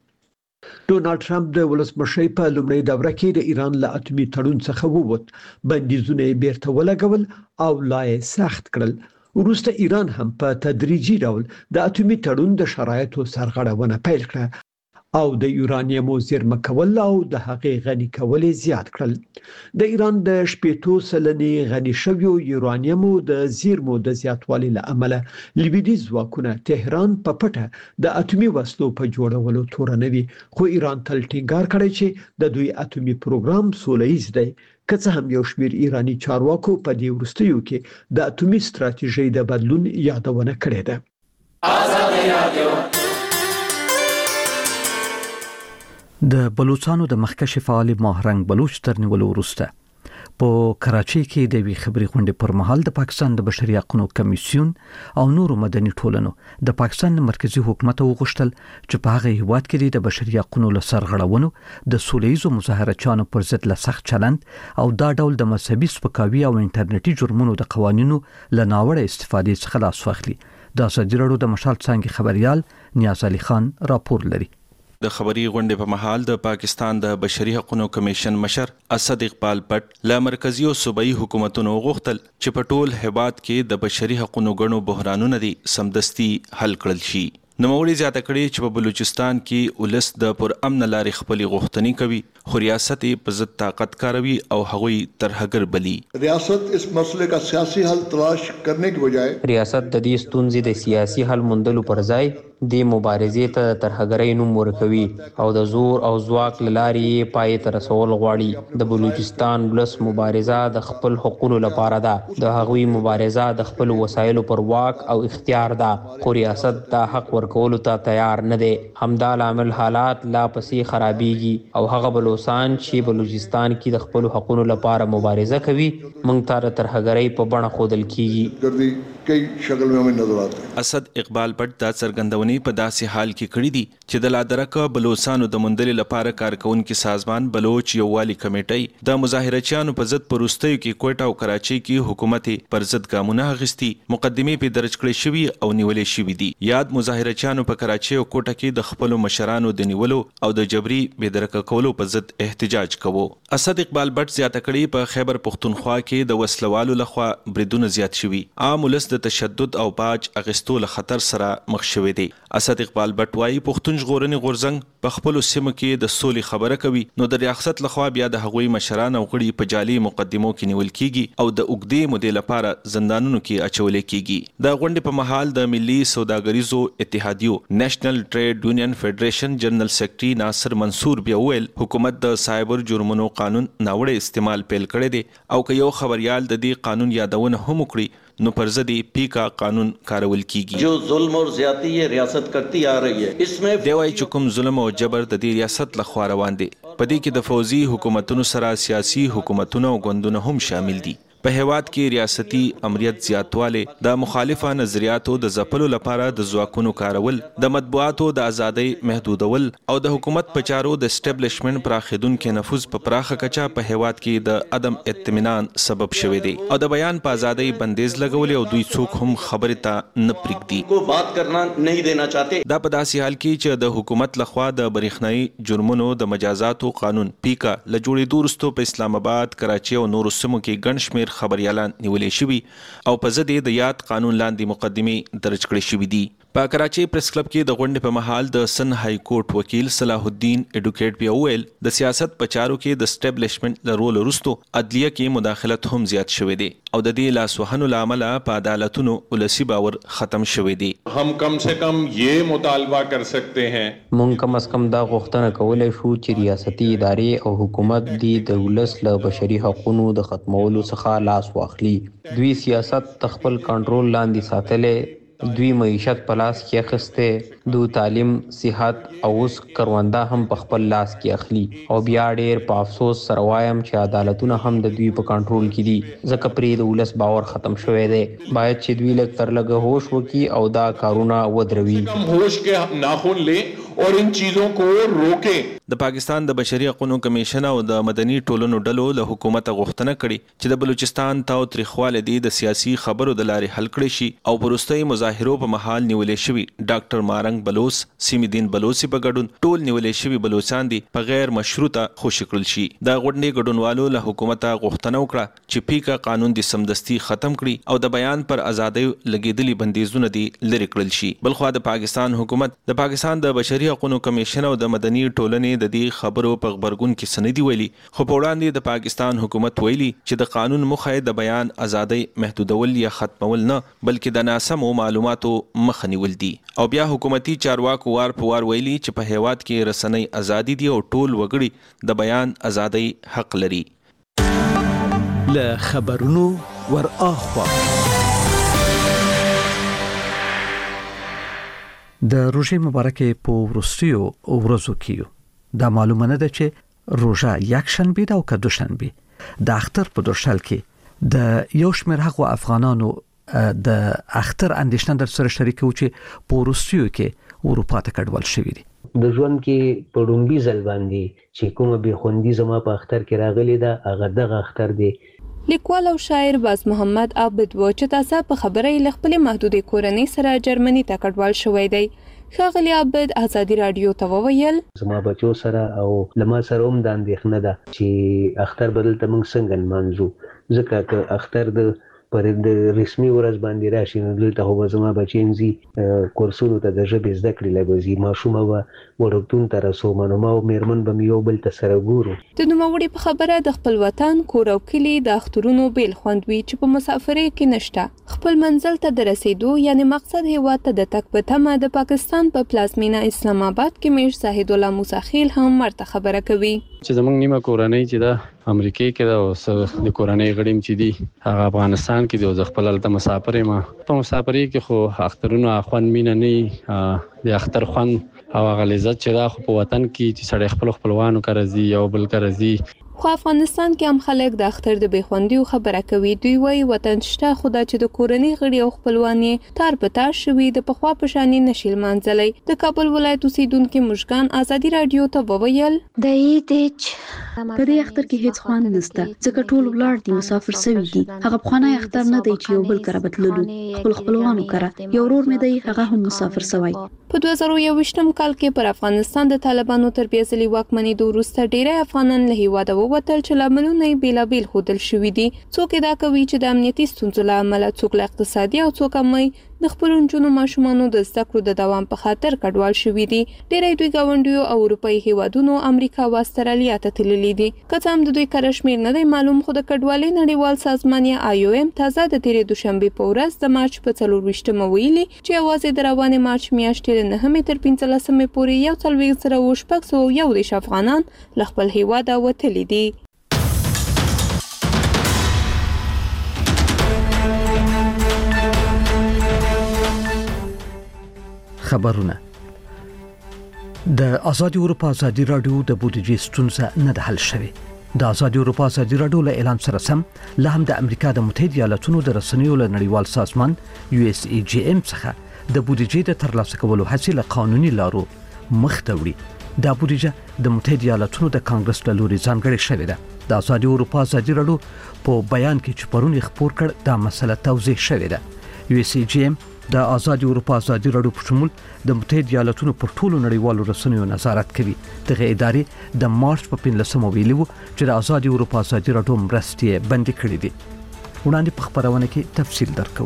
ډونالد ټرمپ د ولسمشر په لومړۍ دوره کې د ایران له اټومي تړون څخه ووت، بندیزونه بیرته ولګول او لا یې سخت کړل. وروسته ایران هم په تدریجي ډول د اټومي تړون د شرایطو سرغړونه پیل کړه او د یورانیم زیرمه کول او د هغې غني کول زیات کړل. د ایران د 80% غني شویو یورانیم د زیرمو د زیاتوالي له امله لویدیځ ځواکونه تهران په پټه د اټومي وسلو په جوړولو تورنوي، خو ایران تل ټینګار کړی چې د دوی اټومي پروګرام سوله‌ییز دی. که څه هم یو شمېر ایرانی چارواکو په دې وروستیو کې د اټومي ستراتیژۍ د بدلون یادونه کړې ده. ازادي رادیو د بلوچستان د مخکښ فعال ماهرنګ بلوچ تر نیولو وروسته په کراچۍ کې د وی خبري غونډې پر مهال د پاکستان د بشري حقوقو کمیسیون او نورو مدني ټولنو د پاکستان مرکزی حکومت وغوښتل چې په هغه هیواد کې د بشري حقوقو له سرغړونو د سولهییزو مظاهرچانو پر ضد له سخت چلند او دا ډول د مذهبي سپکاوي او انټرنیټي جرمونو د قوانینو له ناوړه استفادې څخه لاس واخلي. د ازادي راډیو د مشال څنګه خبريال نیاز علي خان راپور لري. د خبري غونډې په مهال د پاکستان د بشري حقوقو کمیشن مشر اسد اقبال پټ له مرکزی او صوبایي حکومتونو غوښتل چې په ټول هیواد کې د بشري حقوقو غنو بحرانونه دي سمدستي حل کړل شي. نوموړي زیاته کړې چې په بلوچستان کې ولس د پر امن لارې خپل غوښتنې کوي، خو ریاست په ضد طاقت کاروي او هغوی ترهګر بلی. ریاست اس مسئلے کا سیاسی حل تلاش کرنے کی بجائے ریاست د دې ستونزې د سیاسي حل موندلو پر ځای د مبارزې ته ترهګرۍ نوم ورکوي او د زور او ځواک له لارې پای ته رسول غواړي. د بلوچستان ولس مبارزه د خپل حقوقو لپاره ده. د هغوی مبارزه د خپل وسایلو پر واک او اختیار ده، خو ریاست دا حق ورکولو ته تیار نه دی. همدا لامل حالات لا پسې خرابېږي او هغه بلوچستان چې بلوچستان کې د خپل حقوقو لپاره مبارزه کوي موږ ته د ترهګرۍ په بڼه ښودل کیږي. اسد اقبال پټ دا څرګندونې په داسې حال کې کړې دي چې د لادرکه بلوچستانو د مندل لپاره کارکونکو سازمان بلوچ یووالي کمیټې د مظاهرچیانو په ضد پروستیو کې کوټا او کراچۍ کې حکومت پر ضد ګامونه اخیستي، مقدمې په درج کړې شوی او نیولې شوی دي. یاد مظاهرچیانو په کراچۍ او کوټا کې د خپل مشرانو د نیولو او د جبري بېدرکه کولو په ضد احتجاج کوو. اسد اقبال پټ زیاته کړې په خیبر پختونخوا کې د وسلوالو لخوا بریدونه زیات شوي، عام ولس د تشدد او باج اغستو له خطر سره مخ شوی دی. اسد اقبال پټ وايي پښتون ژغورنې غورځنګ په خپل سیمه کې د سولې خبره کوي، نو د ریاست لخوا بیا د هغوی مشران او غړي په جعلي مقدمو کې نیول کیږي او د اوږدې مودې لپاره زندانونو کې اچول کیږي. د غونډې په مهال د ملي سوداګریزو اتحادیو نېشنل ټریډ یونین فدریشن جنرال سیکریټري ناصر منصور بیا ویل حکومت د سایبر جرمونو قانون ناوړه استعمال پیل کړی دی او که یو خبريال د دې قانون یادونه هم وکړي نو پر ضد پیکا قانون کارول کیږي. جو ظلم اور زیاتی یہ ریاست کرتی آ رہی ہے اس میں دی وايي چې کوم ظلم او جبر د دې ریاست لخوا روان دي. په دې کې د فوزي حکومتونو سره سیاسي حکومتونو او ګوندونه هم شامل دي. په هیواد کې ریاستي امریت زیاتواله، د مخالفه نظریاتو د ځپلو لپاره د ځواکونو کارول، د مطبوعاتو د ازادۍ محدودول او د حکومت په چارو د اسټابلیشمنت پراخیدونکو نفوذ په پراخه کچه په هیواد کې د عدم اطمینان سبب شوی دی او د بیان په ازادۍ بندیز لګول او دوی څوک هم خبرې ته نه پرېږدي. کو بات کرنا نہیں دینا چاہتے. دا په داسې حال کې چې د حکومت لخوا د برېښنايي جرمونو د مجازاتو قانون پیکا له جوړېدو وروسته په اسلام آباد، کراچۍ او نورو سیمو کې ګڼ شمېر خبريالان نیولې شوي او په ضد د یاد قانون لاندې مقدمې درج کړې شوې دي. په کراچۍ پریس کلب کې د غونډې په مهال د سن های کورټ وکیل صلاح الدین اډوکیټ بیا ویل د سیاست په چارو کې د اسټابلیشمنت له رول وروسته عدلیه کې مداخلت هم زیات شوی دی او د دې لاسوهنو له امله په عدالتونو ولسی باور ختم شوی دی. هم کم سے کم یہ مطالبہ کر سکتے ہیں مونږ کم از کم دا غوښتنه کولای شو چې ریاستي ادارې او حکومت د ولس له بشري حقوقو د ختمولو څخه لاس واخلي. دوی سیاست تخپل کنټرول لاندې ساتلې، دوی معیشت په لاس کې اخیسته، دوی تعلیم، صحت او اوس کرونده هم په خپل لاس کې اخلي او بیا ډېر په افسوس سره وایم چې عدالتونه هم د دوی په کنټرول کې دي، ځکه پرې د ولس باور ختم شوی دی. باید چې دوی لږ تر لږه هوش وکړي او دا کارونه ودروي، ہوش کے ناخن لیں اور ان چیزوں کو روکیں. د پاکستان د بشري حقوقو کمیشن او د مدني ټولنو ډلو له حکومت غوښتنه کړې چې د بلوچستان تاو تریخواله دي د سیاسي خبرو د لارې حل کړي شي او پروستۍ مظاهرو په محل نیولې شوی ډاکټر مارنګ بلوچ، سیمدین بلوچي په ګډون ټول نیولې شوی بلوچستان دي په غیر مشروطه خوشی کړل شي. د غونډې ګډونوالو له حکومت غوښتنه وکړه چې پیکا قانون د سمدستي ختم کړي او د بیان پر ازادۍ لګیدلي بندیزونه دي لري کړل شي. بلخو د پاکستان حکومت د پاکستان د بشري حقوقو کمیشن او د مدني ټولنې د دې خبرو په خبرګون کې سندي ویلي، خو په وړاندې د پاکستان حکومت ویلي چې د قانون موخه د بیان ازادۍ محدودول یا ختمول نه بلکې د ناسمو معلوماتو مخه نیول دي. او بیا حکومتي چارواکو وار په وار ویلي چې په هیواد کې رسنۍ ازادي دي او ټول وګړي د بیان ازادۍ حق لري. له خبرونو ور اخوا د روژې مبارکه په وروستیو ورځو کې دا معلومه نه ده چې روژه یک شنبه ده او که دوشنبه. د اختر په دوشل کې د یو شمېر هغو افغانانو د اختر اندېښنه در سره شریکو چې په وروستیو کې اروپا ته کډوال شوي دي. د ژوند کې په ډومبي ځل باندې چې کومه بې خوندي زما په اختر کې راغلی ده هغه دغه اختر دی. لیکوال او شاعر باز محمد عابد و چې تاسو په خبرې ل خپل محدودې کورنۍ سره جرمني ته کډوال شوی دی. ښاغلی عابد ازادي رادیو ته وویل زما بچو سره او لما سره هم د اندېښنه ده چې اختر بدل ته موږ څنګه نمانځو، ځکه که اختر د پر د رسمي ورځ باندې راشي نو دلته خو زما بچینزي کورسونو ته د ژبې زده کړې لګوي ماشومه و ورکتون تر سو منو میرمن به یو بل ته سره ګورو. د نوموړي په خبره د خپل وطن کور او کلی د اخترونو بیل خوندوي چې په مسافرۍ کې نشته. خپل منزل ته د رسیدو یعنی مقصد هیواد ته د تک په تمه د پاکستان په پلازمینه اسلام آباد کې میر زاهد الله موسی خیل هم مرته خبره کوي چې زمونږ نیمه کورنۍ چې دا امریکای کې دا او د کورنۍ غړیم چې دي هغه افغانستان کې دی او خپل الته مسافر ما په مسافرۍ کې خو اخترونو اخوان مینه نه د اختر خوان او غلیظت چې دا خو په وطن کې چې سړی خپلوانو کرزي او بل کرزي. خو افغانستان کې هم خلک د اختر د بېخوندیو خبره کوي. دوی وایي وطن شته خدا چې د کورنۍ غړي او خپلوان تار په تار شوي د پخوا په شان نشي لمانځلی. د کابل ولایت اوسیدونکو مشګان ازادي رادیو ته وویل د ایدچ په دې اختر کې هیڅ خوان نشته ځکه ټول ولار دي مسافر سوي دي. هغه بخانه اختر نه دی چې یو بل کړه بتللو خپلوانو کړه یو ورور مې دی هغه هم مسافر سوی. په 2021 کال کې پر افغانستان د طالبانو تربیه ځلې واکمنۍ د وروسته ډېری افغانان له هیواده ووتل چې لاملونه یې بیلابیل ښودل شوي دي. څوک دا کوي چې د امنیتي ستونزو له امله څوک له اقتصادي او څوک هم د خپلو نجونو ماشومانو د زده کړو د دوام په خاطر کډوال شوي دي. ډېری دوی ګاونډیو او اروپایي هیوادونو امریکا او استرالیا ته تللي دي. که څه هم د دوی کره شمېر نه دی معلوم خو د کډوالۍ نړیوال سازمان یا IOM تازه د تېرې دوشنبې په ورځ د مارچ په 24 ویلي چې یوازې د روانې مارچ میاشتې له 9 تر 15 پورې 1,401 افغانان له خپل هیواده وتلي دي. خبرونه د آزادي اروپا آزادي رادیو د بودیجې ستونزه نه ده حل شوې. د آزادي اروپا آزادي رادیو له اعلان سره سم له هم د امریکا د متحده ایالاتونو د رسنیو له نړیوال سازمان USAGM څخه د بودیجې د ترلاسه کولو هڅې له قانوني لارو مخ ته وړي. دا بودیجه د متحده ایالاتونو د کانګرس له لوري ځانګړې شوې ده. د آزادي اروپا آزادي رادیو په بیان کې چې پرون خبر کړ دا مسله توضیح شوې ده. USAGM د آزادي اروپا آزادي رادیو په شمول د متحده ایالاتونو پر ټولو نړیوالو رسنیو نظارت کوي. دغه ادارې د مارچ په 15 ویلي وو چې د آزادي اروپا آزادي رادیو مرستې بندي کړې دي. وړاندې په خبرونه کې تفصیل درکو.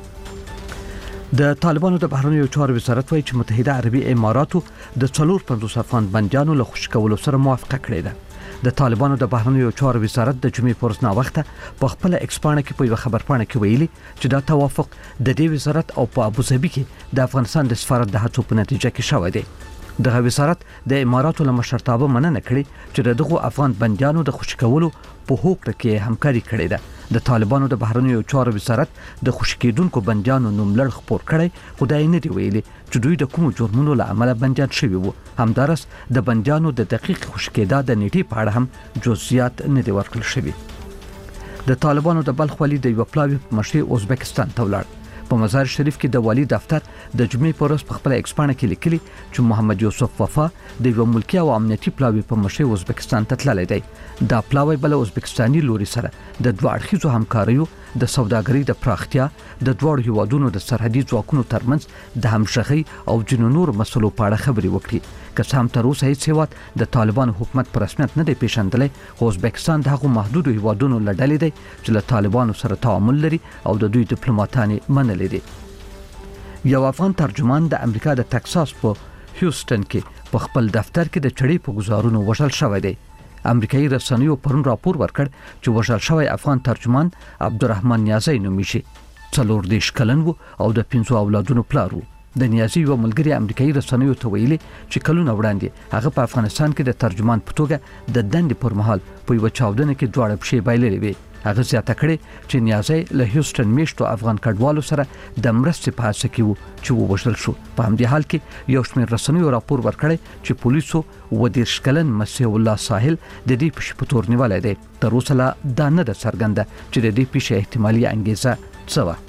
د طالبانو د بهرنیو چارو وزارت وايي چې متحده عربي اماراتو د 450 افغان بندیانو له خوشی کولو سره موافقه کړې ده. د طالبانو د بهرنیو چارو وزارت د جمعې پر ورځ ناوخته په خپل ایکسپانه کې په یو خبرپاڼه کې ویلي چې دا توافق د دې وزارت او په ابوظبي کې د افغانستان د سفارت د هڅو په نتیجه کې شوی دی. دغه وزارت د اماراتو له مشرتابه مننه کړې چې دغه افغان بندیانو د خوشی کولو په هوکړه کې همکاري کړې ده. د طالبانو د بهرنیو چارو وزارت د خوشی کېدونکو بندیانو نوم لړ خبر کړی خدای نه دی ویلي چې دوی د کوم جرمونو له امله بندیان شوي وو. همدارس د بندیانو د دقیق خوشی کېدا د نیټې په اړه هم جزئیات نه دی ورکړل شوي. د طالبانو د بلخ والي د یو پلاوی په مشرۍ ازبکستان ته ولاړ. په مزار شریف کې د والی دفتر د جمعې پر ورځ په خپل ایکسپانه کې لیکلي چې محمد یوسف وفا د یو ملکی او امنیتي پلاوی په مشرۍ ازبکستان ته تللی دی. دا پلاوی بل ازبکستاني لوري سره د دوه اړخیزو همکاریو د سوداګرۍ د پراختیا د دوه هیوادونو د سرحدي ځواکونو ترمنځ د همغږي او جنو نور مسلو په اړه خبرې وکړي. که څه هم تر اوسه هیڅ هیواد د طالبانو حکومت په رسمیت نه دی پیژندلی خو ازبکستان د هغو محدودو هیوادونو له ډلې دی چې له طالبانو سره تعامل لري او د دوی ډیپلوماتان منلي دي. یو افغان ترجمان د امریکا د ټکساس په هیوستن کې په خپل دفتر کې د چړې په گزارونو وژل شوی دی. امریکایي رسنیو پرون راپور ورکړ چې وژل شوی افغان ترجمان عبدالرحمن نیازی نومیږي. 40 کلن وو او د 5 اولادونو پلار وو. د نیازی یو ملګری امریکایي رسنیو ته ویلي چې کلونه وړاندې هغه په افغانستان کې د ترجمان په توګه د دندې پر مهال په یو چاودنه کې دواړه پښې بایللې وي. هغه زیاته کړې چې نیازی له هیوستن میشتو افغان کډوالو سره د مرستې په هڅه کې وو چې ووژل شو. په همدې حال کې یو شمېر رسنیو راپور ورکړی چې پولیسو 30 کلن مسیح الله ساحل د دې پیښې په تور نیولای دی. تر اوسه لا دا نه ده څرګنده چې د دې پیښې احتمالي انګیزه څه وه.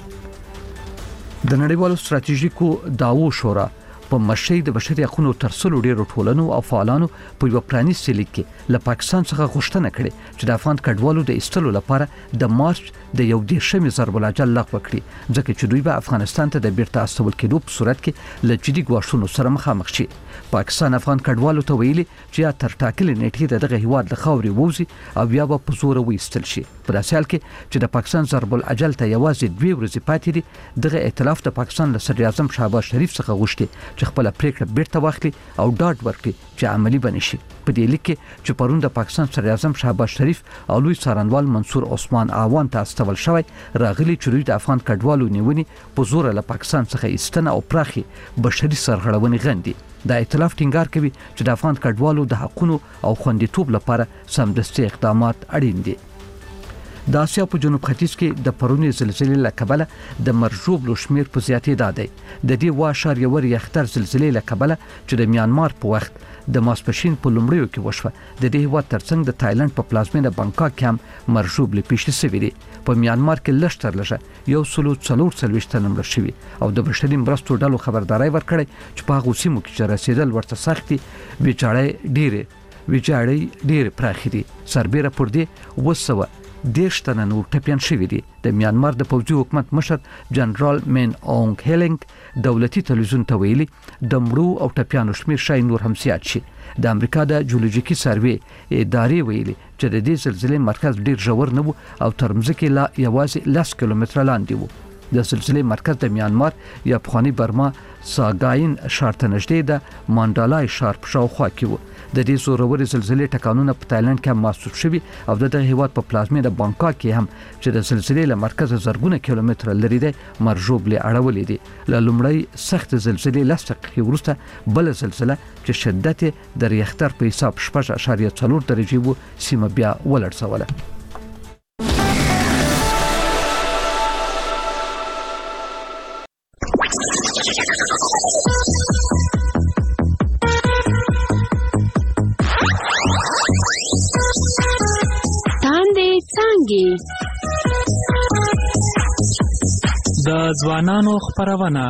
د نړیوالو ستراتیژیکو دعوو شورا په مشرۍ د بشري حقوقو تر څلو ډیرو ټولنو او فعالانو په یو پرانیستي لیک کې له پاکستان څخه غوښتنه کړې چې د افغان کډوالو د ایستلو لپاره د مارچ د یو دیرشمې ضرب العجل لغوه کړي ځکه چې دوی به افغانستان ته د بیرته استول کېدو په صورت کې له جدي ګواښونو سره مخامخ شي. پاکستان افغان کډوالو ته ویلي چې یا تر ټاکلې نیټې دغه هیواد له خاورې ووځي او بیا به په زور وایستل شي. په داسې حال کې چې د پاکستان ضرب العجل ته یوازې 2 ورځې پاتې دي، دغه ائتلاف د پاکستان له صدر اعظم شهباز شریف څخه غوښتي چې خپل پریکړه بیرته واخلي او ډاډ ورکړي چې عملی بنشي. په دې لیک کې چې پرون د پاکستان صدر اعظم شهباز شریف او لوی څارنوال منصور عثمان اعوان ته استول شوی، راغلي چې دوی د افغان کډوالو نیونې په زور له پاکستان څخه ایستنه او پراخي بشري سرغړونې غندي. دا ائتلاف ټینګار کوي چې د افغان کډوالو د حقونو او خوندیتوب لپاره سمدستي اقدامات اړین دي. د اسیا په جنوب ختیځ کې د پرونی زلزلې له کبله د مرجوب شمیر په زیاتې دی. د دې 1.1 ریختر زلزلې له کبله چې د میانمار په وخت د ماسپښین په لومړیو کې وشوه، د دې هیواد ترڅنګ د تایلند په پلازمینه بانکاک کې هم مرجوب لپیشل شوی دی. په میانمار کې لشتر لږه 144 تن مړ شوي او د بشري مرستو ډلو خبرداري ورکړې چې په هغه سیمو کې چې رسیدل ورته سختي ویجاړي ډېر پراخي دي. سربېره پر دې وسوه 10 تنه نور ټپيان شوي دي. د میانمار د پوځي حکومت مشر جنرال مین اونګ هیلینګ دولتي تلویزیون ته ویلي د مړو او ټپيانو شمیر شاید نور هم زیات شي. د امریکا د جیولوژیکي سروې ادارې ویلي چې د دې زلزلې مرکز ډیر ژور نه وو او تر مځکې لا یوازې 10 کیلومتره لاندې وو. د زلزلې مرکز د میانمار یا پخوانی برما ساګاین ښار ته نږدې د مانډالای ښار په شاوخوا کې وو. د دې زوروري زلزلې ټکانونه په تایلند کې محسوس شوي او د دغه هیواد په پلازمینه بانکاک کې هم چې د زلزلې له مرکز زرګونه کیلومتره لري دی مرجوب له اړولې دي. له لومړی سخت زلزلې لسته کې ورسته بل زلزله چې شدت د ریختر په حساب 6.4 درجه وو سیمه بیا ولړزوله. د ځوانانو خبرونه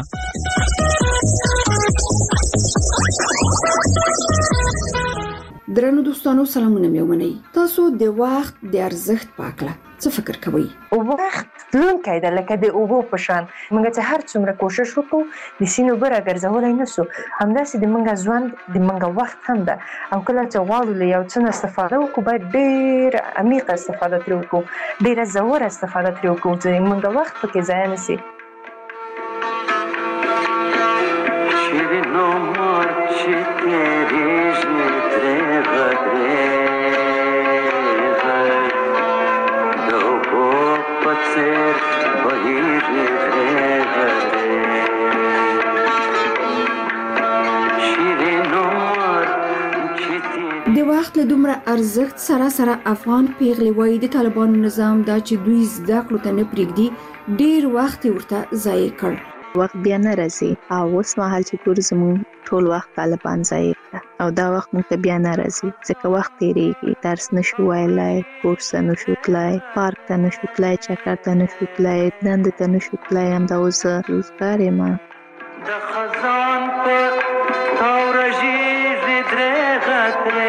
درنو دوستانو سلامونه مې ومنئ. تاسو د وخت د ارزښت په اړه څه فکر کوئ؟ وخت لونکی دی لکه د اوبو په شان. موږ چې هر څومره کوشش وکړو د سینو بره ګرځولی نه سو، همداسې د موږ ژوند د موږ وخت هم ده او کله چې غواړو له یو څه نه استفاده وکړو باید ډېر عمیقه استفاده ترې وکړو، ډېره ژوره استفاده ترې وکړو چې موږ وخت پکې ضایع نه سي. د وخت له دومره ارزښت سره افغان پیغلې وایي د طالبانو نظام دا چې دوی زده کړو ته نه پرېږدي ډېر وخت ورته ضایع کړ. وخت بیا نه راځي او اوس مهال چې ګورو زموږ ټول وخت طالبان ضایع کړه او دا وخت موږ ته بیا نه راځي ځکه وخت تېرېږي، درس نشو ویلی، کورس ته نشو تللی، پارک ته نشو تللی، چکر ته نشو تللی، دندې ته نشو تللی. همدا اوس زه روزګار یم. د خزان په خاوره ژیړې درې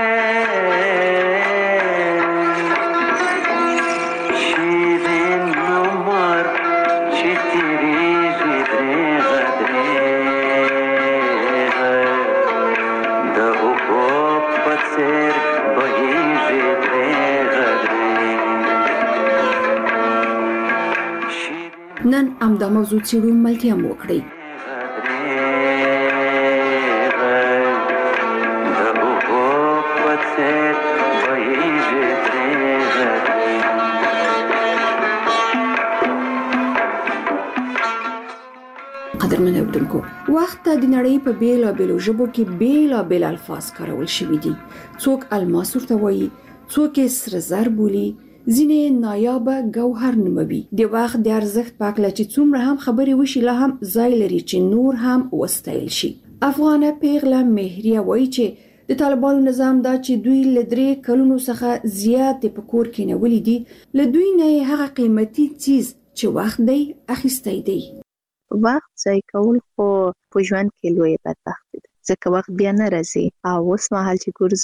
نن همدا موضوع څېړو، ملتیا مو وکړئ. قدرمن اوریدونکو، وخت د نړۍ په بیلابیلو ژبو کې بیلابیل الفاظ کارول شوي دي. څوک الماس ورته وایي، څوک یې سره زر بولي، ځینې نایابه ګوهر نوموي. د وخت د ارزښت په اړه چې څومره هم خبرې وشي لا هم ځای لري چې نور هم وستایل شي. افغانه پیغله مهریه وایي چې د طالبانو نظام دا چې دوی له 3 کلونو څخه زیات په کور کې نیولي دي، له دوی نه هغه قیمتي چیز چې وخت دی اخیستی دی. وخت ضایع کول خو په ژوند کې لوی بدبختي ده ځکه وخت بیا نه راځي او اوس مهال چې ګورو زموږ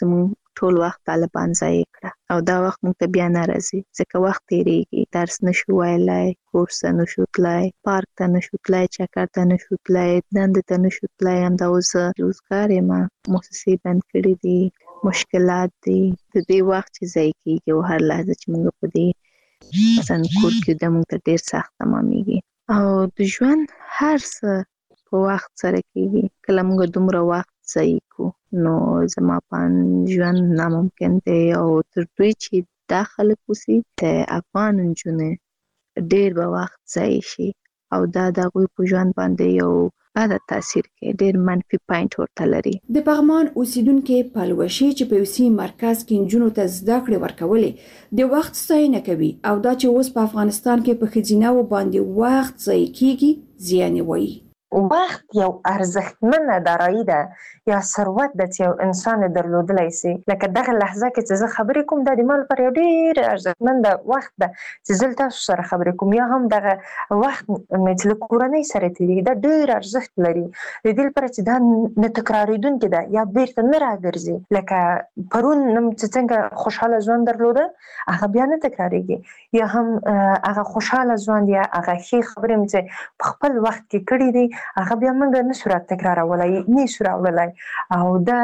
ټول وخت طالبان ځای کړه او دا وخت موږ ته بیا نه راځي ځکه وخت تیریږي درس نشو ویلای کورس ته نشو تلای پارک ته نشو تلای چکر ته نشو تلای دندې ته نشو تلای هم دا اوس روزګار ما مؤسسې بند کړې دي مشکلات دي د دې وخت چې ځای کېږي او هر لحظه چې موږ په دې مثلا کور کې د موږ ته ډېر سخت تمامېږي او د ژوند هر څه په وخت سره کېږي کله موږ دومره وخت ځای کو نو زما په ژوند ناممکن دی او تر دوی چې دا خلک اوسي د افغان نجونې ډېر به وخت ځای شي او دا د هغوی په ژوند باندې یو بد تاثیر کوي ډېر منفي پوینټ ورته لري. د پغمان اوسیدونکو پلوشي چې په یوسي مرکز کې نجونو ته زده کړې ورکولې د وخت ستاینه کوي او دا چې اوس په افغانستان کې په ښځینه و باندې وخت ځای کیږي زیان وایي. وخت یو ارزښتمنه دارایی ده یا ثروت ده چې یو انسان درلودلی سي لکه دغه لحظه کې چې زه خبرې کوم دا د ما لپاره یو ډېر ارزښتمنده وخت ده چې زه تاسو سره خبرې کوم یا هم دغه وخت مې چې له کورنۍ سره تېرېږي دا ډېر ارزښت لري د دې لپاره چې دا نه تکرارېدونکې ده یا بیرته نه راګرځي لکه پرون چې څنګه خوشحاله ژوند درلوده هغه بیا نه تکرارېږي یا هم هغه خوشحاله ژوند یا هغه ښې خبرې مې چې په خپل وخت کې کړي دي هغه بیا موږ نشو تکرارولای نشو راوړلای او دا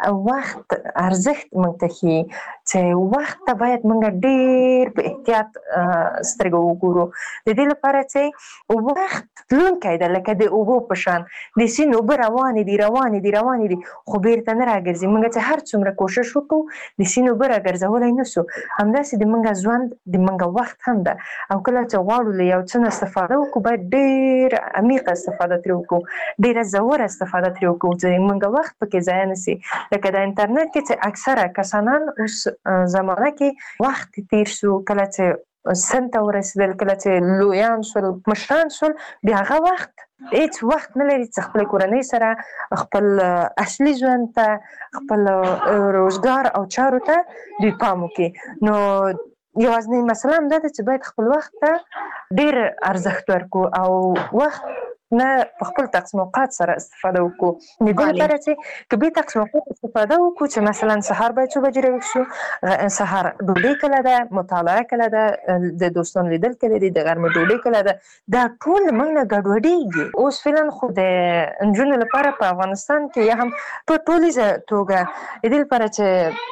وخت ارزښت موږ ته ښيي چې وخت ته باید موږ ډېر په احتیاط سترګې وګورو د دې لپاره چې وخت تلونکی ده لکه د اوبو په شان د سیند اوبه روانې دي خو بیرته نه راګرځي موږ چې هر څومره کوشش وکړو د سیند اوبه راګرځولی نشو همداسې د موږ ژوند د موږ وخت هم ده او کله چې غواړو له یو څه نه استفاده وکړو باید ډېر عمیقه استفاده ترې وکړو ډېره ژوره استفاده ترې وکړو چې موږ وخت پکې ضایع نه سي لکه د انټرنیټ کې چې اکثره کسانان اوس زمانه کې وخت تیر شو کله چې سن ته ورسېدل کله چې لویان شول مشران شول بیا هغه وخت هیڅ وخت نه لري چې خپل کورنۍ سره خپل اصلي ژوند ته خپل روزګار او چارو ته دوی پام وکړي نو یوازینۍ مسله هم دا ده چې باید خپل وخت ته ډېر ارزښت ورکړو او وخت نه په خپل تقسیم اوقات سره استفاده وکړو د دې لپاره چې که به تقسیم اوقات استفاده وکړو چې مثلا سهار باید 4 بجې راویښ شو سهار ډوډۍ کله ده مطالعه کله ده د دوستانو لیدل کله دي د غرمې ډوډۍ کله ده دا ټول موږ نه ګډوډېږي اوس فعلا خو د نجونو لپاره په افغانستان کې یا هم په ټولیزه توګه د دې لپاره چې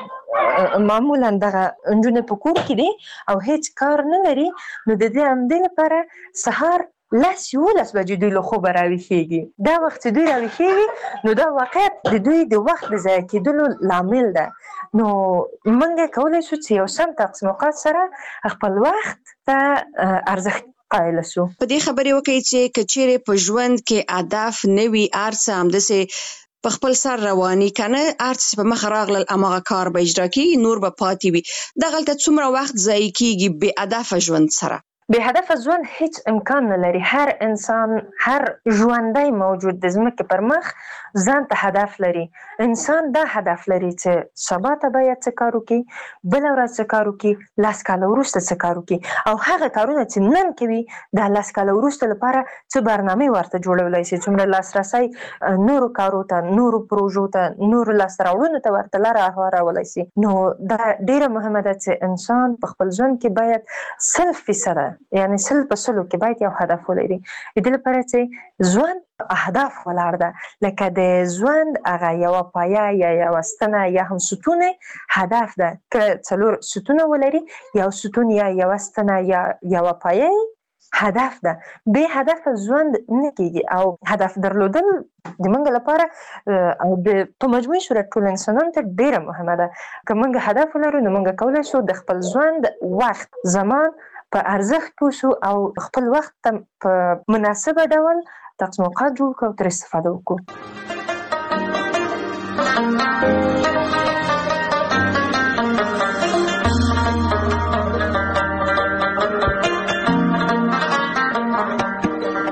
معمولا دغه نجونې په کور کې دي او هیڅ کار نه لري نو د دې همدې لپاره سهار 11 بجې دوی له خوبه راویښېږي دا وخت چې دوی راویښېږي نو دا واقعیت د دوی د وخت د ضایع کېدلو لامل ده نو موږ کولی شو چې یو سم تقسیم اوقات سره خپل وخت ته ارزښت قایل شو په دې خبرې وکړئ چې که چیرې په ژوند کې هدف نه وي هر څه همداسې په خپل سر رواني کنه ارڅ په مخ راغلل اماغه کار به اجرا کیږي نور به پاتې وي دغلته څومره وخت ضایع کیږي بې هدف ژوند سره بې هدف ژوند هیڅ امکان نه لري هر انسان هر ژوندی موجود د ځمکې پر مخ ځان ته هدف لري انسان دا هدف لري چې سبا ته باید څه کار وکړي بله ورځ څه کار وکړي 10 کاله وروسته څه کار وکړي او هغه کارونه چې نن کوي د 10 کاله وروسته لپاره څه برنامې ورته جوړولی شي څومره لاسرسی نورو کارو ته نورو پروژو ته نورو لاسته راوړنو ته ورته لاره هوارولی شي نو دا ډېره مهمه ده چې انسان په خپل ژوند کې باید 100% یعنی 100% کې باید یو هدف ولري د دې لپاره چې ژوند اهداف ولاړ ده لکه د ژوند هغه یوه پایه یا یوه ستنه یا هم ستونه هدف ده که 4 ستونه ولري یو ستون یا یوه ستنه یا یوه پایه هدف ده به هدف ژوند نه کېږي او هدف درلودل د موږ لپاره او په مجموعي صورت ټول انسانانو ته ډېره مهمه ده که موږ هدف ولرو نو موږ کولی شو د خپل ژوند وخت زمان په ارزښت پوه شو او خپل وخت ته په مناسبه ډول تقسیم اوقات جوړ کړو او ترې استفاده وکړو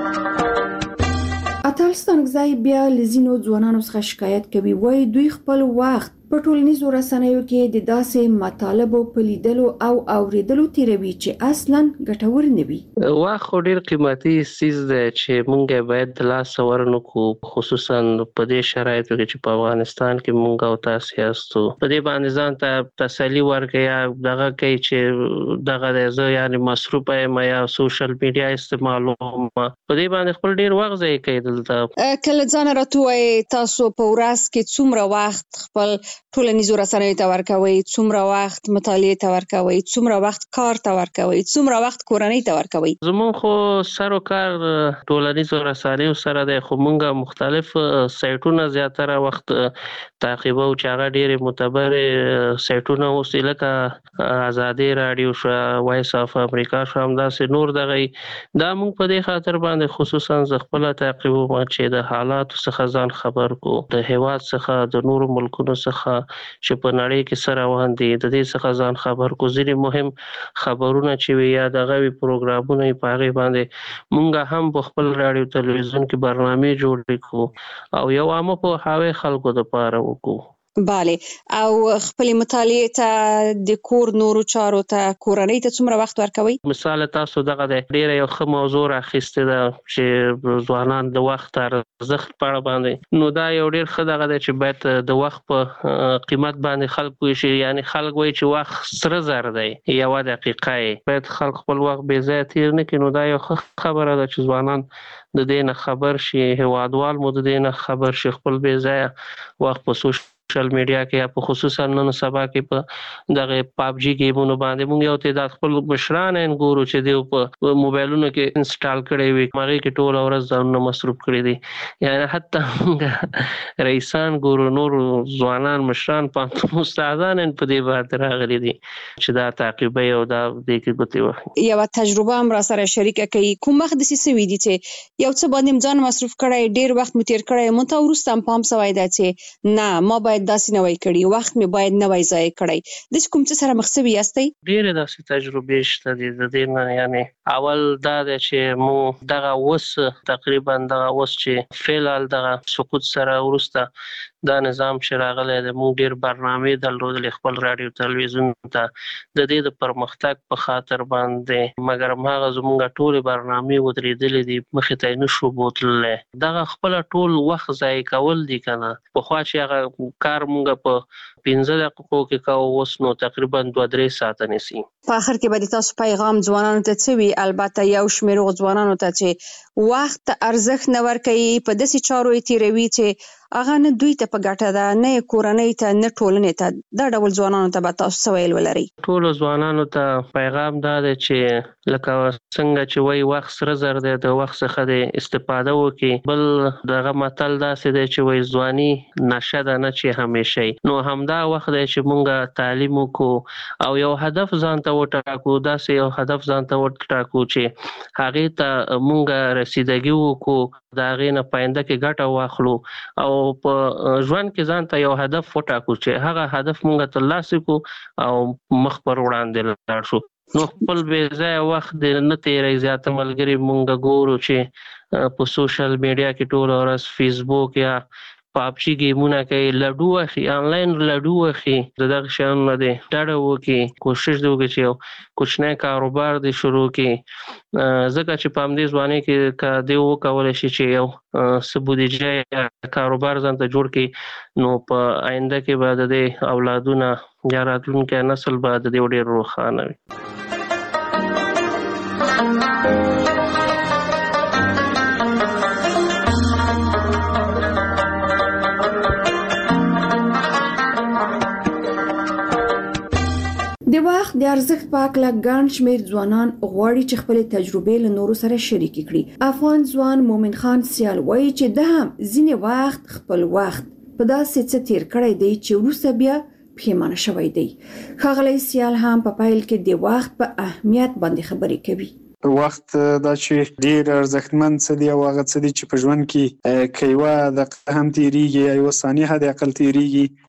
اتل ستانکزی بیا له ځینو ځوانانو څخه شکایت کوي وایي دوی خپل وخت په ټولنیزو رسنیو کې د داسې مطالبو په لیدلو او اوریدلو تیروي چې اصلاً ګټور نه وي. واخ ډیر قیمتي سیز دی چې مونږ باید د لاس ورنو کو، خصوصا په دې شرایطو کې چې په افغانستان کې مونږ او تاسو یاستو. په دې باندې ځان ته تسلی ورکړي یا دغه کوي چې دغه زه یعنی مصروف یم یا سوشل میډیا استعمالوم. په دې باندې خپل ډیر وخت ضایع کوي. دلته کله ځان راټوي تاسو په ورځ کې څومره وخت خپل ټولنیزو رسنیو ته ورکوي، څومره وخت مطالعه ته ورکوي، څومره وخت کار ته ورکوي، څومره وخت کورنۍ ته ورکوي؟ زمون خو سر او کار ټولنیزو رسنیو سره د خو مونږه مختلف سایټونه زیاتره وخت تعقیبو چې هغه ډېر معتبر سایټونه اوسې لکه آزادي رادیو شو، وایس اف امریکا شو، همداسې نور دغه دا مونږ په دې خاطر باندې خصوصا ز خپل تعقیبو چې د حالاتو څخه ځان خبر کو، د هیواد څخه د نور ملکونو څخه چې په نړۍ کې سره روان دي د دې څخه ځان خبر کو. ځینې مهم خبرونه چې وي یا دغه پروګرامونه په هغه باندې مونږ هم په خپل رادیو تلویزیون کې برنامه جوړ کړو او یو عامه په حاوی خلکو د پاره وکړو. bale او خپل مطالعه ته د کور نورو چارو ته کورنۍ ته څومره وخت ورکوي؟ مثال تاسو دغه د ډیر یو ښه موضوع راخسته ده چې ځوانان د وخت ارزښت په اړه باندې، نو دا یو ډیر ښه دغه دی چې باید د وخت په قیمت باندې خلک وي شي. یعنی خلک وایي چې وخت سره زر دی، یو دقیقه باید خلک خپل وخت بې ځایه تیر نه کړي. نو دا یو ښه خبره ده چې ځوانان د دې نه خبر شي، هیوادوال مو د دې نه خبر شي، خپل بې ځایه وخت په سوشل میډیا کې یا په خصوصا نن سبا کې په دغه پابجی گیمونو باندې مونږ یو تعداد خپل مشران انګورو چې دی په موبایلونو کې انسټال کړي وي، هغه کې ټول ورځ ځانونه مصروف کړي دي. یعنی حتی رئیسان ګورو، نور ځوانان مشران په استادان په دې باندې راغلي دي چې دا تعقیبي او دا د کې ګوتې وخت یو تجربه هم را سره شریکه کوي. کوم وخت د سوي دي چې یو څه باندې ځان مصروف کړي، ډیر وخت متیر کړي، مونږ ته ورسته پام سوای دا چې نه ما باید داسې نه وای کړی، وخت مې باید نه وای ضایع کړی. د کوم څه سره مخ شوی یاستئ؟ ډېر داسې تجربې شته دي د دې نه. یعنی اول دا دی چې مو دغه اوس تقریبا دغه اوس چې فعل دغه سقوط سره ورسته دا نظام چې راغلی د مونږ ډېر برنامې درلودلې خپل رادیو تلویزیون ته د دې د پرمختګ په خاطر باندې، مګر هغه زمونږ ټولې برنامې ودرېدلې دي، مخې ته نه شو بوتللی. دغه خپل ټول وخت ضایع کول دي کنه. پخوا چې هغه کار مونږ په 15 دقیقو کې کوو، اوس نو تقریبا 2-3 ساعته نیسي. په اخر کې به تاسو پیغام ځوانانو ته څه وي؟ البته یو شمېر ځوانانو ته چې وخت ارزښت نه ورکوي، په داسې چارو یې تیروي چې هغه نه دوی ته په ګټه ده، نه کورنۍ ته، نه ټولنې ته. دا ډول ځوانانو ته به تاسو څه ویل ولرئ؟ ټولو ځوانانو ته پیغام دا دی چې لکه څنګه چې وایي وخت سره زر دی، د وخت څخه د استفاده وکړي. بل دغه متل داسې دی چې وایي ځواني نشه ده نه چې همیشه. نو همدا وخت دی چې مونږ تعلیم وکړو او یو هدف ځان ته وټاکو، داسې یو هدف ځان ته وټاکو چې هغې ته مونږ رسیدګي وکړو، د هغې نه پاینده کې ګټه واخلو او په ژوند کې ځان ته یو هدف وټاکو چې هغه هدف مونږ ترلاسه کړو او مخ پر وړاندې لاړ شو. نو خپل بې ځایه وخت دې نه تېروي. زیاته ملګري مونږ ګورو چې په سوشل میډیا کې ټوله ورځ فیسبوک یا پابجی گیمونه کوي، لډو اخی، انلاین لډو اخی. دغه شیانو نه دی ډډه وکړي، کوشش دی وکړي چې یو کوچنی کاروبار دی شروع کړي. ځکه چې په همدې ځوانۍ کې که دی وکولی شي چې یو څه بودیجه یا کاروبار ځان ته جوړ کړي، نو په آینده کې به د دې اولادونه یا راتلونکی نسل به د دې ډېر روښانه وي. د وخت د ارزښت په اړه ګڼ شمېر ځوانان غواړي چې خپل تجربې له نورو سره شریک کړي. افغان ځوان مومن خان سیال وایي چې ده هم ځینې وخت خپل وخت په داسې څه تیر کړی دی چې وروسته بیا پښیمانه شوی دی. ښاغلی سیال هم په پیل کې د وخت په اهمیت باندې خبرې کوي. وخت دا چې ډیر ارزښتمن څه دی او هغه څه دی چې په ژوند کې کيوه د هم تیریږي، یو ثانیه د عقل تیریږي،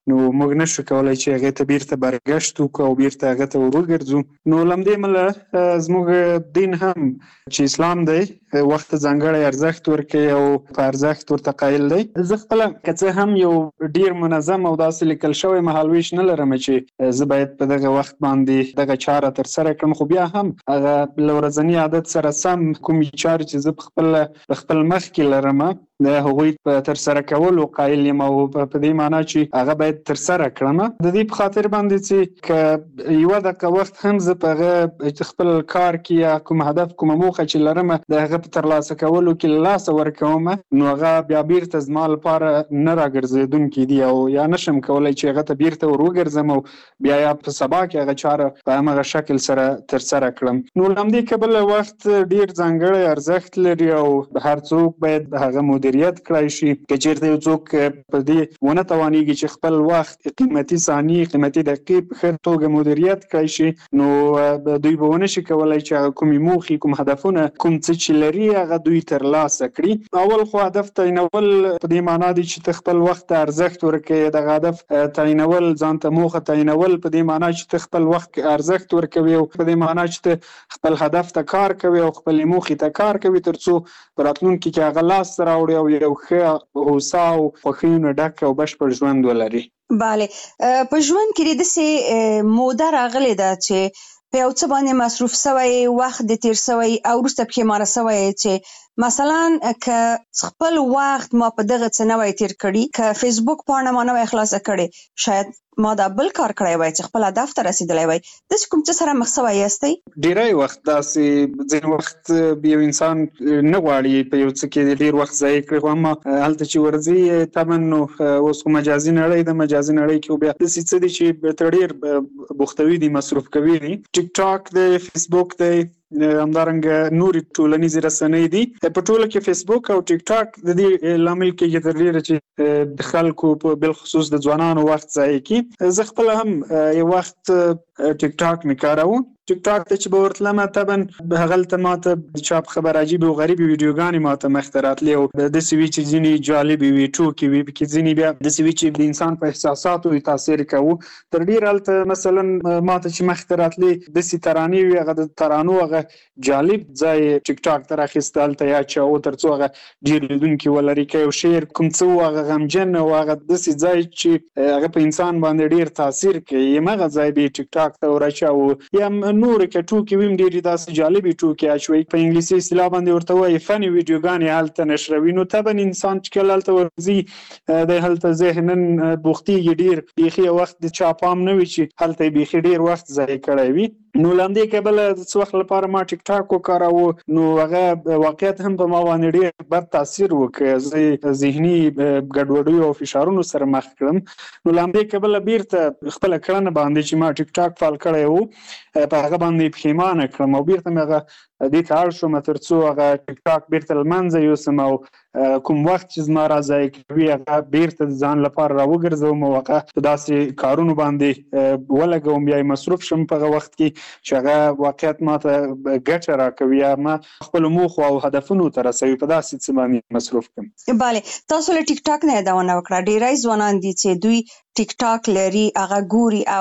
نو موږ نشو کولای چې هغه ته بیرته برګشت وکړو او بیرته هغه ته ورګرځو. نو لمدې مله زموږ دین هم چې اسلام دی وخت ځانګړی ارزښت ورکوي او په ارزښت ورته قایل دی. زه خپل که هم یو ډیر منظم او داسې لیکل شوی مهالویش نه لرم چې زه باید په دغه وخت باندې دغه چاره تر سره کړم، خو بیا هم هغه له ورځني عادت سره سم کومې چارې چې زه په خپل مخ کې لرم د هغوی په تر سره کولو قایل یم او په دې معنی چې هغه باید تر سره کړم. د دې په خاطر باندې چې که یوه دقیقه وخت هم زه په هغه خپل کار کې یا کوم هدف کومه موخه چې لرم د هغه په ترلاسه کولو کې له لاسه ورکوم، نو هغه بیا بیرته زما لپاره نه راګرځېدونکي دي او یا نشم کولی چې هغه ته بیرته ور وګرځم او بیا یا په سبا کې هغه چاره په همغه شکل سره تر سره کړم. نو له همدې کبله وخت ډیر ځانګړی ارزښت لري او هر څوک باید هغه مدیریت کړای شي. که چیرته یو څوک په دې ونه توانېږي چې خپل وخت قیمتي ثانیې قیمتي دقیقې په ښه توګه مدیریت کړای شي، نو دوی به ونه شي کولی چې هغه کومې موخې کوم هدفونه کوم څه چې لري هغه دوی ترلاسه کړي. اول خو هدف تعینول په دې معنا دی چې ته خپل وخت ته ارزښت ورکوې، دغه هدف تعینول ځان ته موخه تعینول په دې معنا چې ته خپل وخت ارزښت ورکوې او په دې معنا چې ته خپل هدف ته کار کوي او خپل موخې ته کار کوي تر څو په راتلونکي کې هغه لاس راوړي او یو ښه هوسا او خوښیو ډک او بشپړ ژوند ولري. bale په ژوند کې داسې موده راغلې ده چې په یو څه باندې مصروف شوی، وخت د تیر شوی او وروسته پښیمانه شوی چې مثلا که خپل وخت ما په دغه څه نه وای تیر کړی، که فیسبوک پاڼه ما نه وای خلاصه کړې، شاید ما دا بل کار کړی وای چې خپل هدف ته رسیدلی وای. داسې کوم څه سره مخ شوی یاستئ؟ ډیری وخت داسې ځینې وخت یو انسان نه غواړي په یو څه کې ډیر وخت ضایع کړي، خو اما هلته چې ورځي طبعا نو اوس خو مجازي نړۍ ده، مجازي نړۍ کې بیا داسې څه دي چې ته ډیر بوختوي دي، مصروف کوي دي. ټیک ټاک دی، فیسبوک دی، همدارنګه نورې ټولنیزې رسنۍ دي. په ټوله کې فیسبوک او ټیک ټاک د دې لامل کېږي تر ډیره چې د خلکو په بالخصوص د ځوانانو وخت ضایع کړي. زه خپل هم یو وخت ټیک ټاک مې کاروم. ټیک ټاک ته چې به ورتلم طبعا هغلته ماته د چاپ خبر عجیب او غریب ویډیوګانې ماته مخته راتلې او داسې وي چې ځینې جالبې وي، ټوکې وي، پکې ځینې بیا داسې وي چې د انسان په احساساتو یې تاثیر کوي. تر ډیره هلته مثلا ماته چې مخته راتلې داسې ترانې وي، هغه د ترانو هغه جالب ځای ټیک ټاک ته راخیسته هلته یا چاو تر څو هغه ډېر لیدونکي ولري. که یو شعر کوم څه و هغه غمجن او هغه داسې ځای چې هغه په انسان باندې ډېر تاثیر کوي، همغه ځای به یې ټیک ټاک ته وراچوو. یا نورې که ټوکې وي هم ډېرې داسې جالبې ټوکې اچوي، په انګلیسي اصطلاح باندې ورته وایي فني ویډیوګانې هلته نشروي. نو طبعا انسان چې کله هلته ورځي دی هلته ذهنن بوختېږي ډېر، بیخي وخت د چا پام نه وي چې هلته یې بیخي ډېر وخت ضایع کړی وي. نو له همدې کبله د څه وخت لپاره ما ټیک ټاک وکاروه، نو هغه واقعیت هم په ما باندې ډېر بد تاثیر وکړ، زه ذهني ګډوډیو او فشارونو سره مخ کړم. نو له همدې کبله بیرته خپله کړنه باندې چې ما ټیک ټاک فعال کړی و په هغه باندې پښیمانه کړم او بیرته مې هغه دې ته اړ شوم تر څو هغه ټیک ټاک بیرته له منځه یوسم او کوم وخت چې زما را ضایع کوي هغه بیرته د ځان لپاره راوګرځوم او هغه په داسې کارونو باندې ولګوم، بیا یې مصروف شم په هغه وخت کې چې هغه واقعیت ماته ګټه راکوي یا ما خپلو موخو او هدفونو ته رسوي، په داسې څه باندې مصروف کړم. بله، تاسو له ټیک ټاک نه یادونه وکړه. ډېری ځوانان دي چې دوی ټیک ټاک لري، هغه ګوري او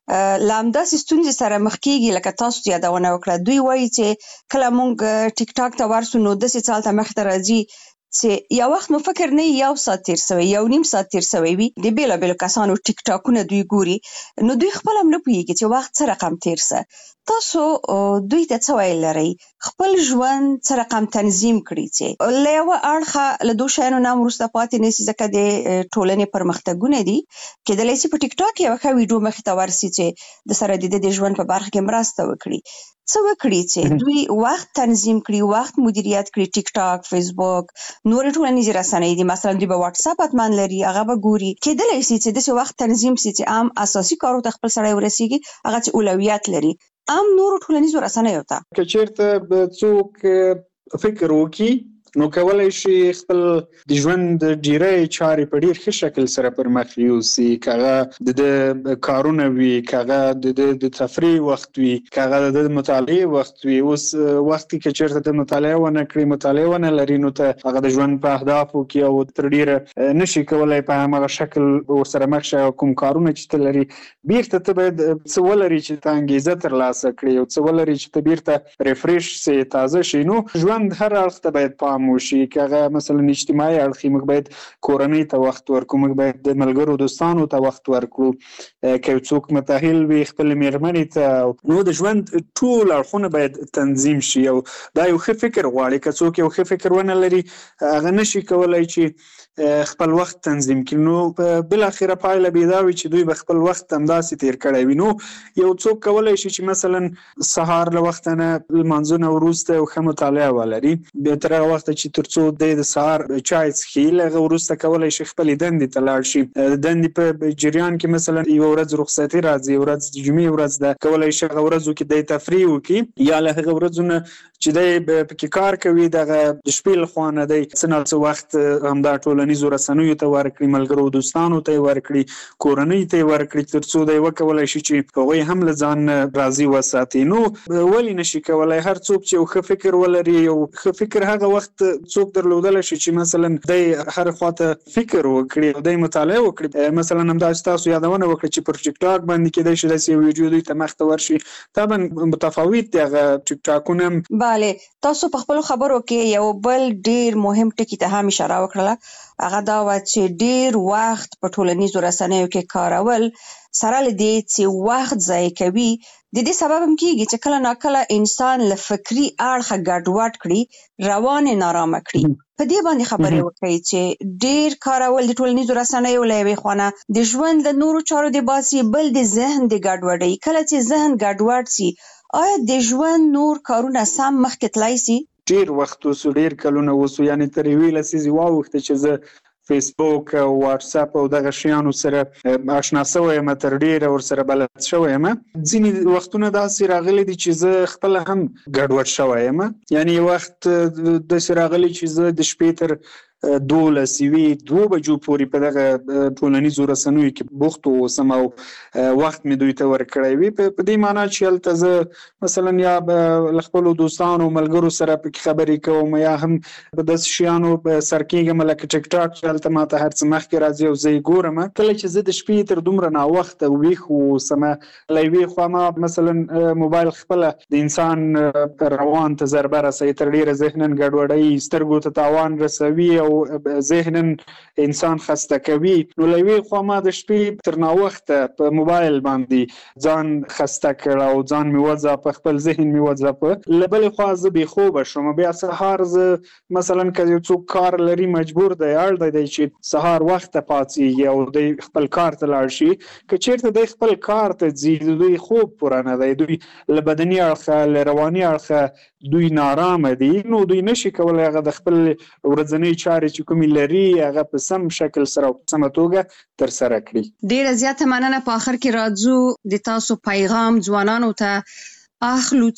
له همداسې ستونزې سره مخ کېږي لکه تاسو یادونه وکړه. دوی وایي چې کله مونږ ټیک ټاک ته ورسو نو داسې څه هلته مخته راځي چې یو وخت مو فکر نه یو ساعت تیر شوی، یو نیم ساعت تیر شوی وي. د بیلابیلو کسانو ټیک ټاکونه دوی ګوري، نو دوی خپل هم نه پوهېږي چې وخت څه رقم تیر شه. تاسو دوی ته څه ویل لرئ خپل ژوند څه رقم تنظیم کړي چې له یوه اړخه له دوو شیانو نه هم وروسته پاتې نه شي، ځکه د ټولنې پرمختګونه دي. کېدلی شي په ټیک ټاک یوه ښه ویډیو مخې ته ورسي چې د سره د ژوند په برخه کې مرسته وکړي. څه وکړي چې دوی وخت تنظیم کړي، وخت مدیریت کړي. ټیک ټاک، فیسبوک، نورې ټولنیزې رسنۍ دي، مثلا دوی به واتس اپ حتما لري، هغه به ګوري. کېدلی شي چې داسې وخت تنظیم شي چې عام اساسي کارو ته خپل سړی ورسیږي، هغه چې اولویت لري عام نورو ټولنیزو رسنیو ته. که چیرته څوک فکر وکړي نو کولای شي خپل د ژوند ډیری چارې په ډیر ښه شکل سره پر مخ یوسي، کغه د کارونه وي، کغه د تفریح وخت وي، کغه د مطالعه وخت وي. اوس وخت کې چیرته د مطالعه ونه کړی، مطالعه ونه لري، نو ته هغه د ژوند په اهدافو کې او تر ډیره نشي کولای په هغه شکل ورسره مخ شې. کوم کارونه چې ته لري بیرته ته باید څه ولري چې ته انګیزه ترلاسه کړې، او څه ولري چې ته بیرته ریفریش سي، تازه شي. نو ژوند هر اړخ ته باید پام وشي، کغه مثلا اجتماعي اړخ موږ باید کورنۍ ته وخت ورکړو، موږ باید د ملګرو دوستانو ته وخت ورکړو، که څوک متأهل وي خپل میرمنې ته. نو د ژوند ټول اړخونه باید تنظیم شي، او دا یو ښه فکر غواړي. که څوک یو ښه فکر ونه لري هغه نشي کولای چې خپل وخت تنظیم کړي. نو بل اخره پایله به دا وي چې دوی به خپل وخت همداسې تیر کړی وي. نو یو څوک کولای شي چې مثلا سهار له وخت نه لمانځونه وروسته یو ښه مطالعه ولري، بیا تر هغه وخته چې تر څو د سهار چای څښي، له هغه وروسته کولای شي خپلې دندې ته لاړ شي. د دندې په جریان کې مثلا یو ورځ رخصتي راځي، ورځ د جمعې ورځ ده، کولای شي هغه ورځو کې د تفریح وکړي، یا له هغه ورځو نه چې دی پکې کار کوي دغه د شپې لخوا نه دی څه نه څه وخت همدا ټولنیزو رسنیو ته ورکړي، ملګرو دوستانو ته ورکړي، کورنۍ ته ورکړي، تر څو دی وکولای شي چې هغوی هم له ځان راضي وساتي. نو ولې نشي کولای هر څوک چې یو ښه فکر ولري، یو ښه فکر هغه وخت څوک درلودلی شي چې مثلا دی هر خواته فکر وکړي او دی مطالعه وکړي. مثلا همداسې تاسو یادونه وکړه چې پر ټیک ټاک باندې کېدای شي داسې یو ویډیو دوی ته مخته ورشي، طبعا متفاوت دی هغه ټیک ټاکونه. بله، تاسو په خپل خبرو کې یو بل ډیر مهم ټکی ته هم اشاره وکړه، هغه دا و چې ډیر وخت په ټولنیزو رسنیو کې کارول سره لدی چې وخت ضایع کوي. د دې سبب هم کېږي چې کله ناکله انسان له فکری اړخه ګډوډ کړي، روان نارامه کړي. په دې باندې خبرې وکړي چې ډیر کارول د ټولنیزو رسنیو له یوې خوا د ژوند د نورو چارو د باسي، بل د ذهن د ګډوډۍ. کله چې ذهن ګډوډ سي، آیا د ژوند نور کارونه سم مخکې تلای سي؟ ډیر وخت اوس، ډیر کلونه اوس، یعنی تر یوې لسیزې واوښته چې زه فیسبوک او واتس اپ او دغه شیانو سره آشنا شوی یم، تر ډیره ورسره بلد شوی یم. ځینې وختونه داسې راغلي دي چې زه خپله هم ګډوډ شوی یم. یعنی وخت داسې راغلی چې زه د شپې تر 2 بجو پورې په دغه ټولنیزو رسنیو کې بوخت اوسم، او وخت مې دوی ته ورکړی وي. په دې معنی چې هلته زه مثلا یا له خپلو دوستانو ملګرو سره پکې خبرې کوم، یا هم په داسې شیانو سر کېږم لکه ټیک ټاک چې هلته ماته هر څه مخکې راځي او زه یې ګورم. کله چې زه د شپې تر دومره ناوخته ویښ اوسم، له یوې خوا ما مثلا موبایل خپله د انسان روان ته ضربه رسوي، تر ډېره ذهنا ګډوډوي، سترګو ته تاوان رسوي او ذهنا انسان خسته کوي. نو له یوې خوا ما د شپې تر ناوخته په موبایل باندې ځان خسته کړ او ځان مې وځاپه، خپل ذهن مې وځاپه. له بلې خوا زه بې خوبه شوم. بیا سهار زه مثلا که یو څوک کار لري، مجبور دی، اړ دی چې سهار وخته پاڅېږي او دی خپل کار ته لاړ شي. که چېرته دی خپل کار ته ځي، د دوی خوب پوره نه دی، دوی له بدني اړخه له رواني اړخه دوی نارامه دي، نو دوی نشي کولی هغه د خپل ورځنۍ چارې چې کومې لري هغه په سم شکل سره او په سمه توګه ترسره کړي. ډیره زیاته مننه. په آخر کې راځو د تاسو پیغام ځوانانو ته اخلو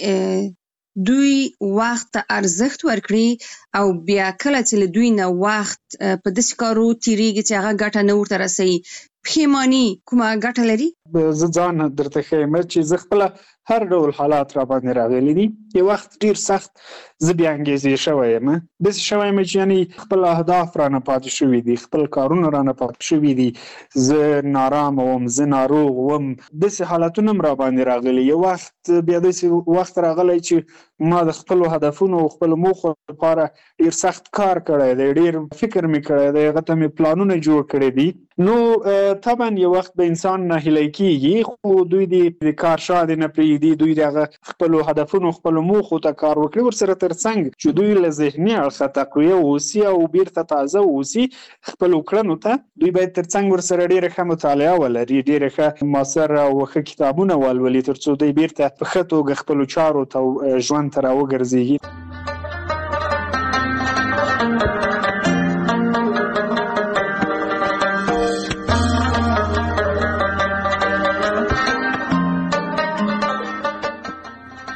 چې دوی وخت ته ارزښت ورکړي، او بیا کله چې له دوی نه وخت په داسې کارو تیریږي چې هغه ګټه نه ورته رسوي، پښیماني کومه ګټه لري؟ زه ځان درته ښیم چې زه خپله هر ډول حالات را باندې راغلي دي. یو وخت ډیر سخت زه بې انګیزې شوی یم، داسې شوی یم چې یعنې خپل اهداف رانه پاتې شوي دي، خپل کارونه رانه پاتې شوي دي، زه نارامه وم، زه ناروغ وم، داسې حالتونه هم را باندې راغلي. یو وخت بیا داسې وخت راغلی چې ما د خپلو هدفونو او خپلو موخو لپاره ډیر سخت کار کړی دی، ډیر فکر مې کړی دی، هغه ته مې پلانونه جوړ کړي دي. نو طبعا یو وخت به انسان ناهیلی کېږي، خو دوی د کار شاته نه پرېږدي، دوی د خپلو هدفونو خپلو موخو ته کار وکړي، ورسره ترڅنګ چې دوی له ذهني اړخه تقویه اوسي او بیرته تازه اوسي خپلو کړنو ته. دوی باید ترڅنګ ورسره ډېره ښه مطالعه ولري، ډېره ښه مؤثر او ښه کتابونه ولولي، تر څو دوی بیرته په ښه توګه خپلو چارو ته ژوند ته راوګرځېږي.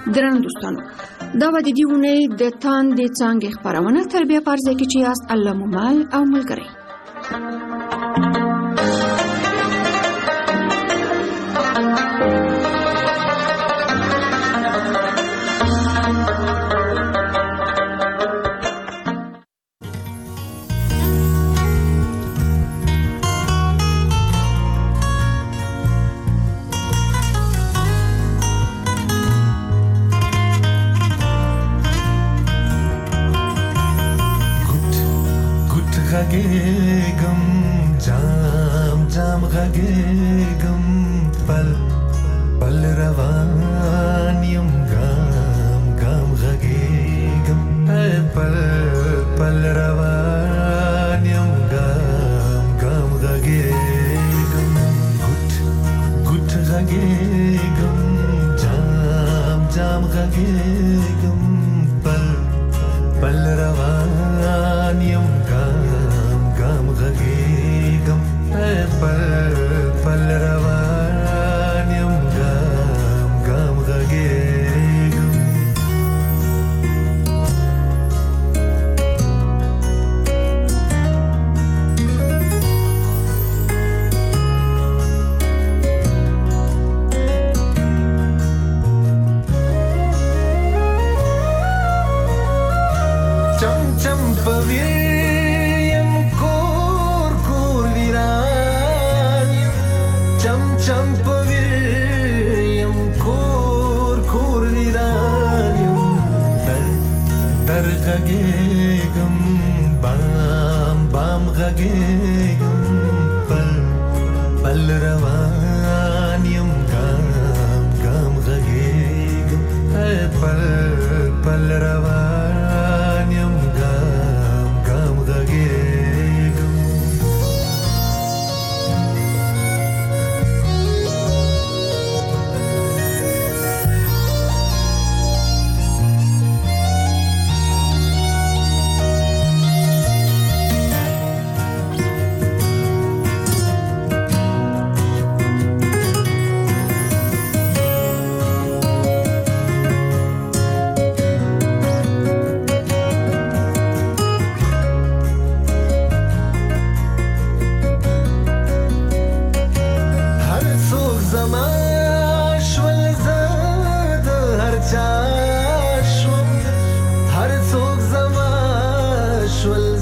درنو دوستانو دا و د دې اونۍ د تاندې څانګې خپرونه تر بیا فرض کې چې یاست الله ممال او ملګری غږېږم جام جام غږېږم پل پل روان یم ګام ګام غږېږم پل پل روان یم ګام ګام غږېږم ګوټ ګوټ غږېږم جام جام غږېږم پل پل روان یم غږېږم پل پل روان یم ګام ګام غږېږم چم چم پوي چم پویم کور کور ویرانیم در غږېږم بام بام غږېږم پل پل روان یم ګام ګام غږېږم پل پل روان یم ګام ګام غږېږم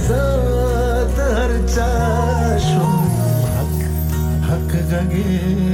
again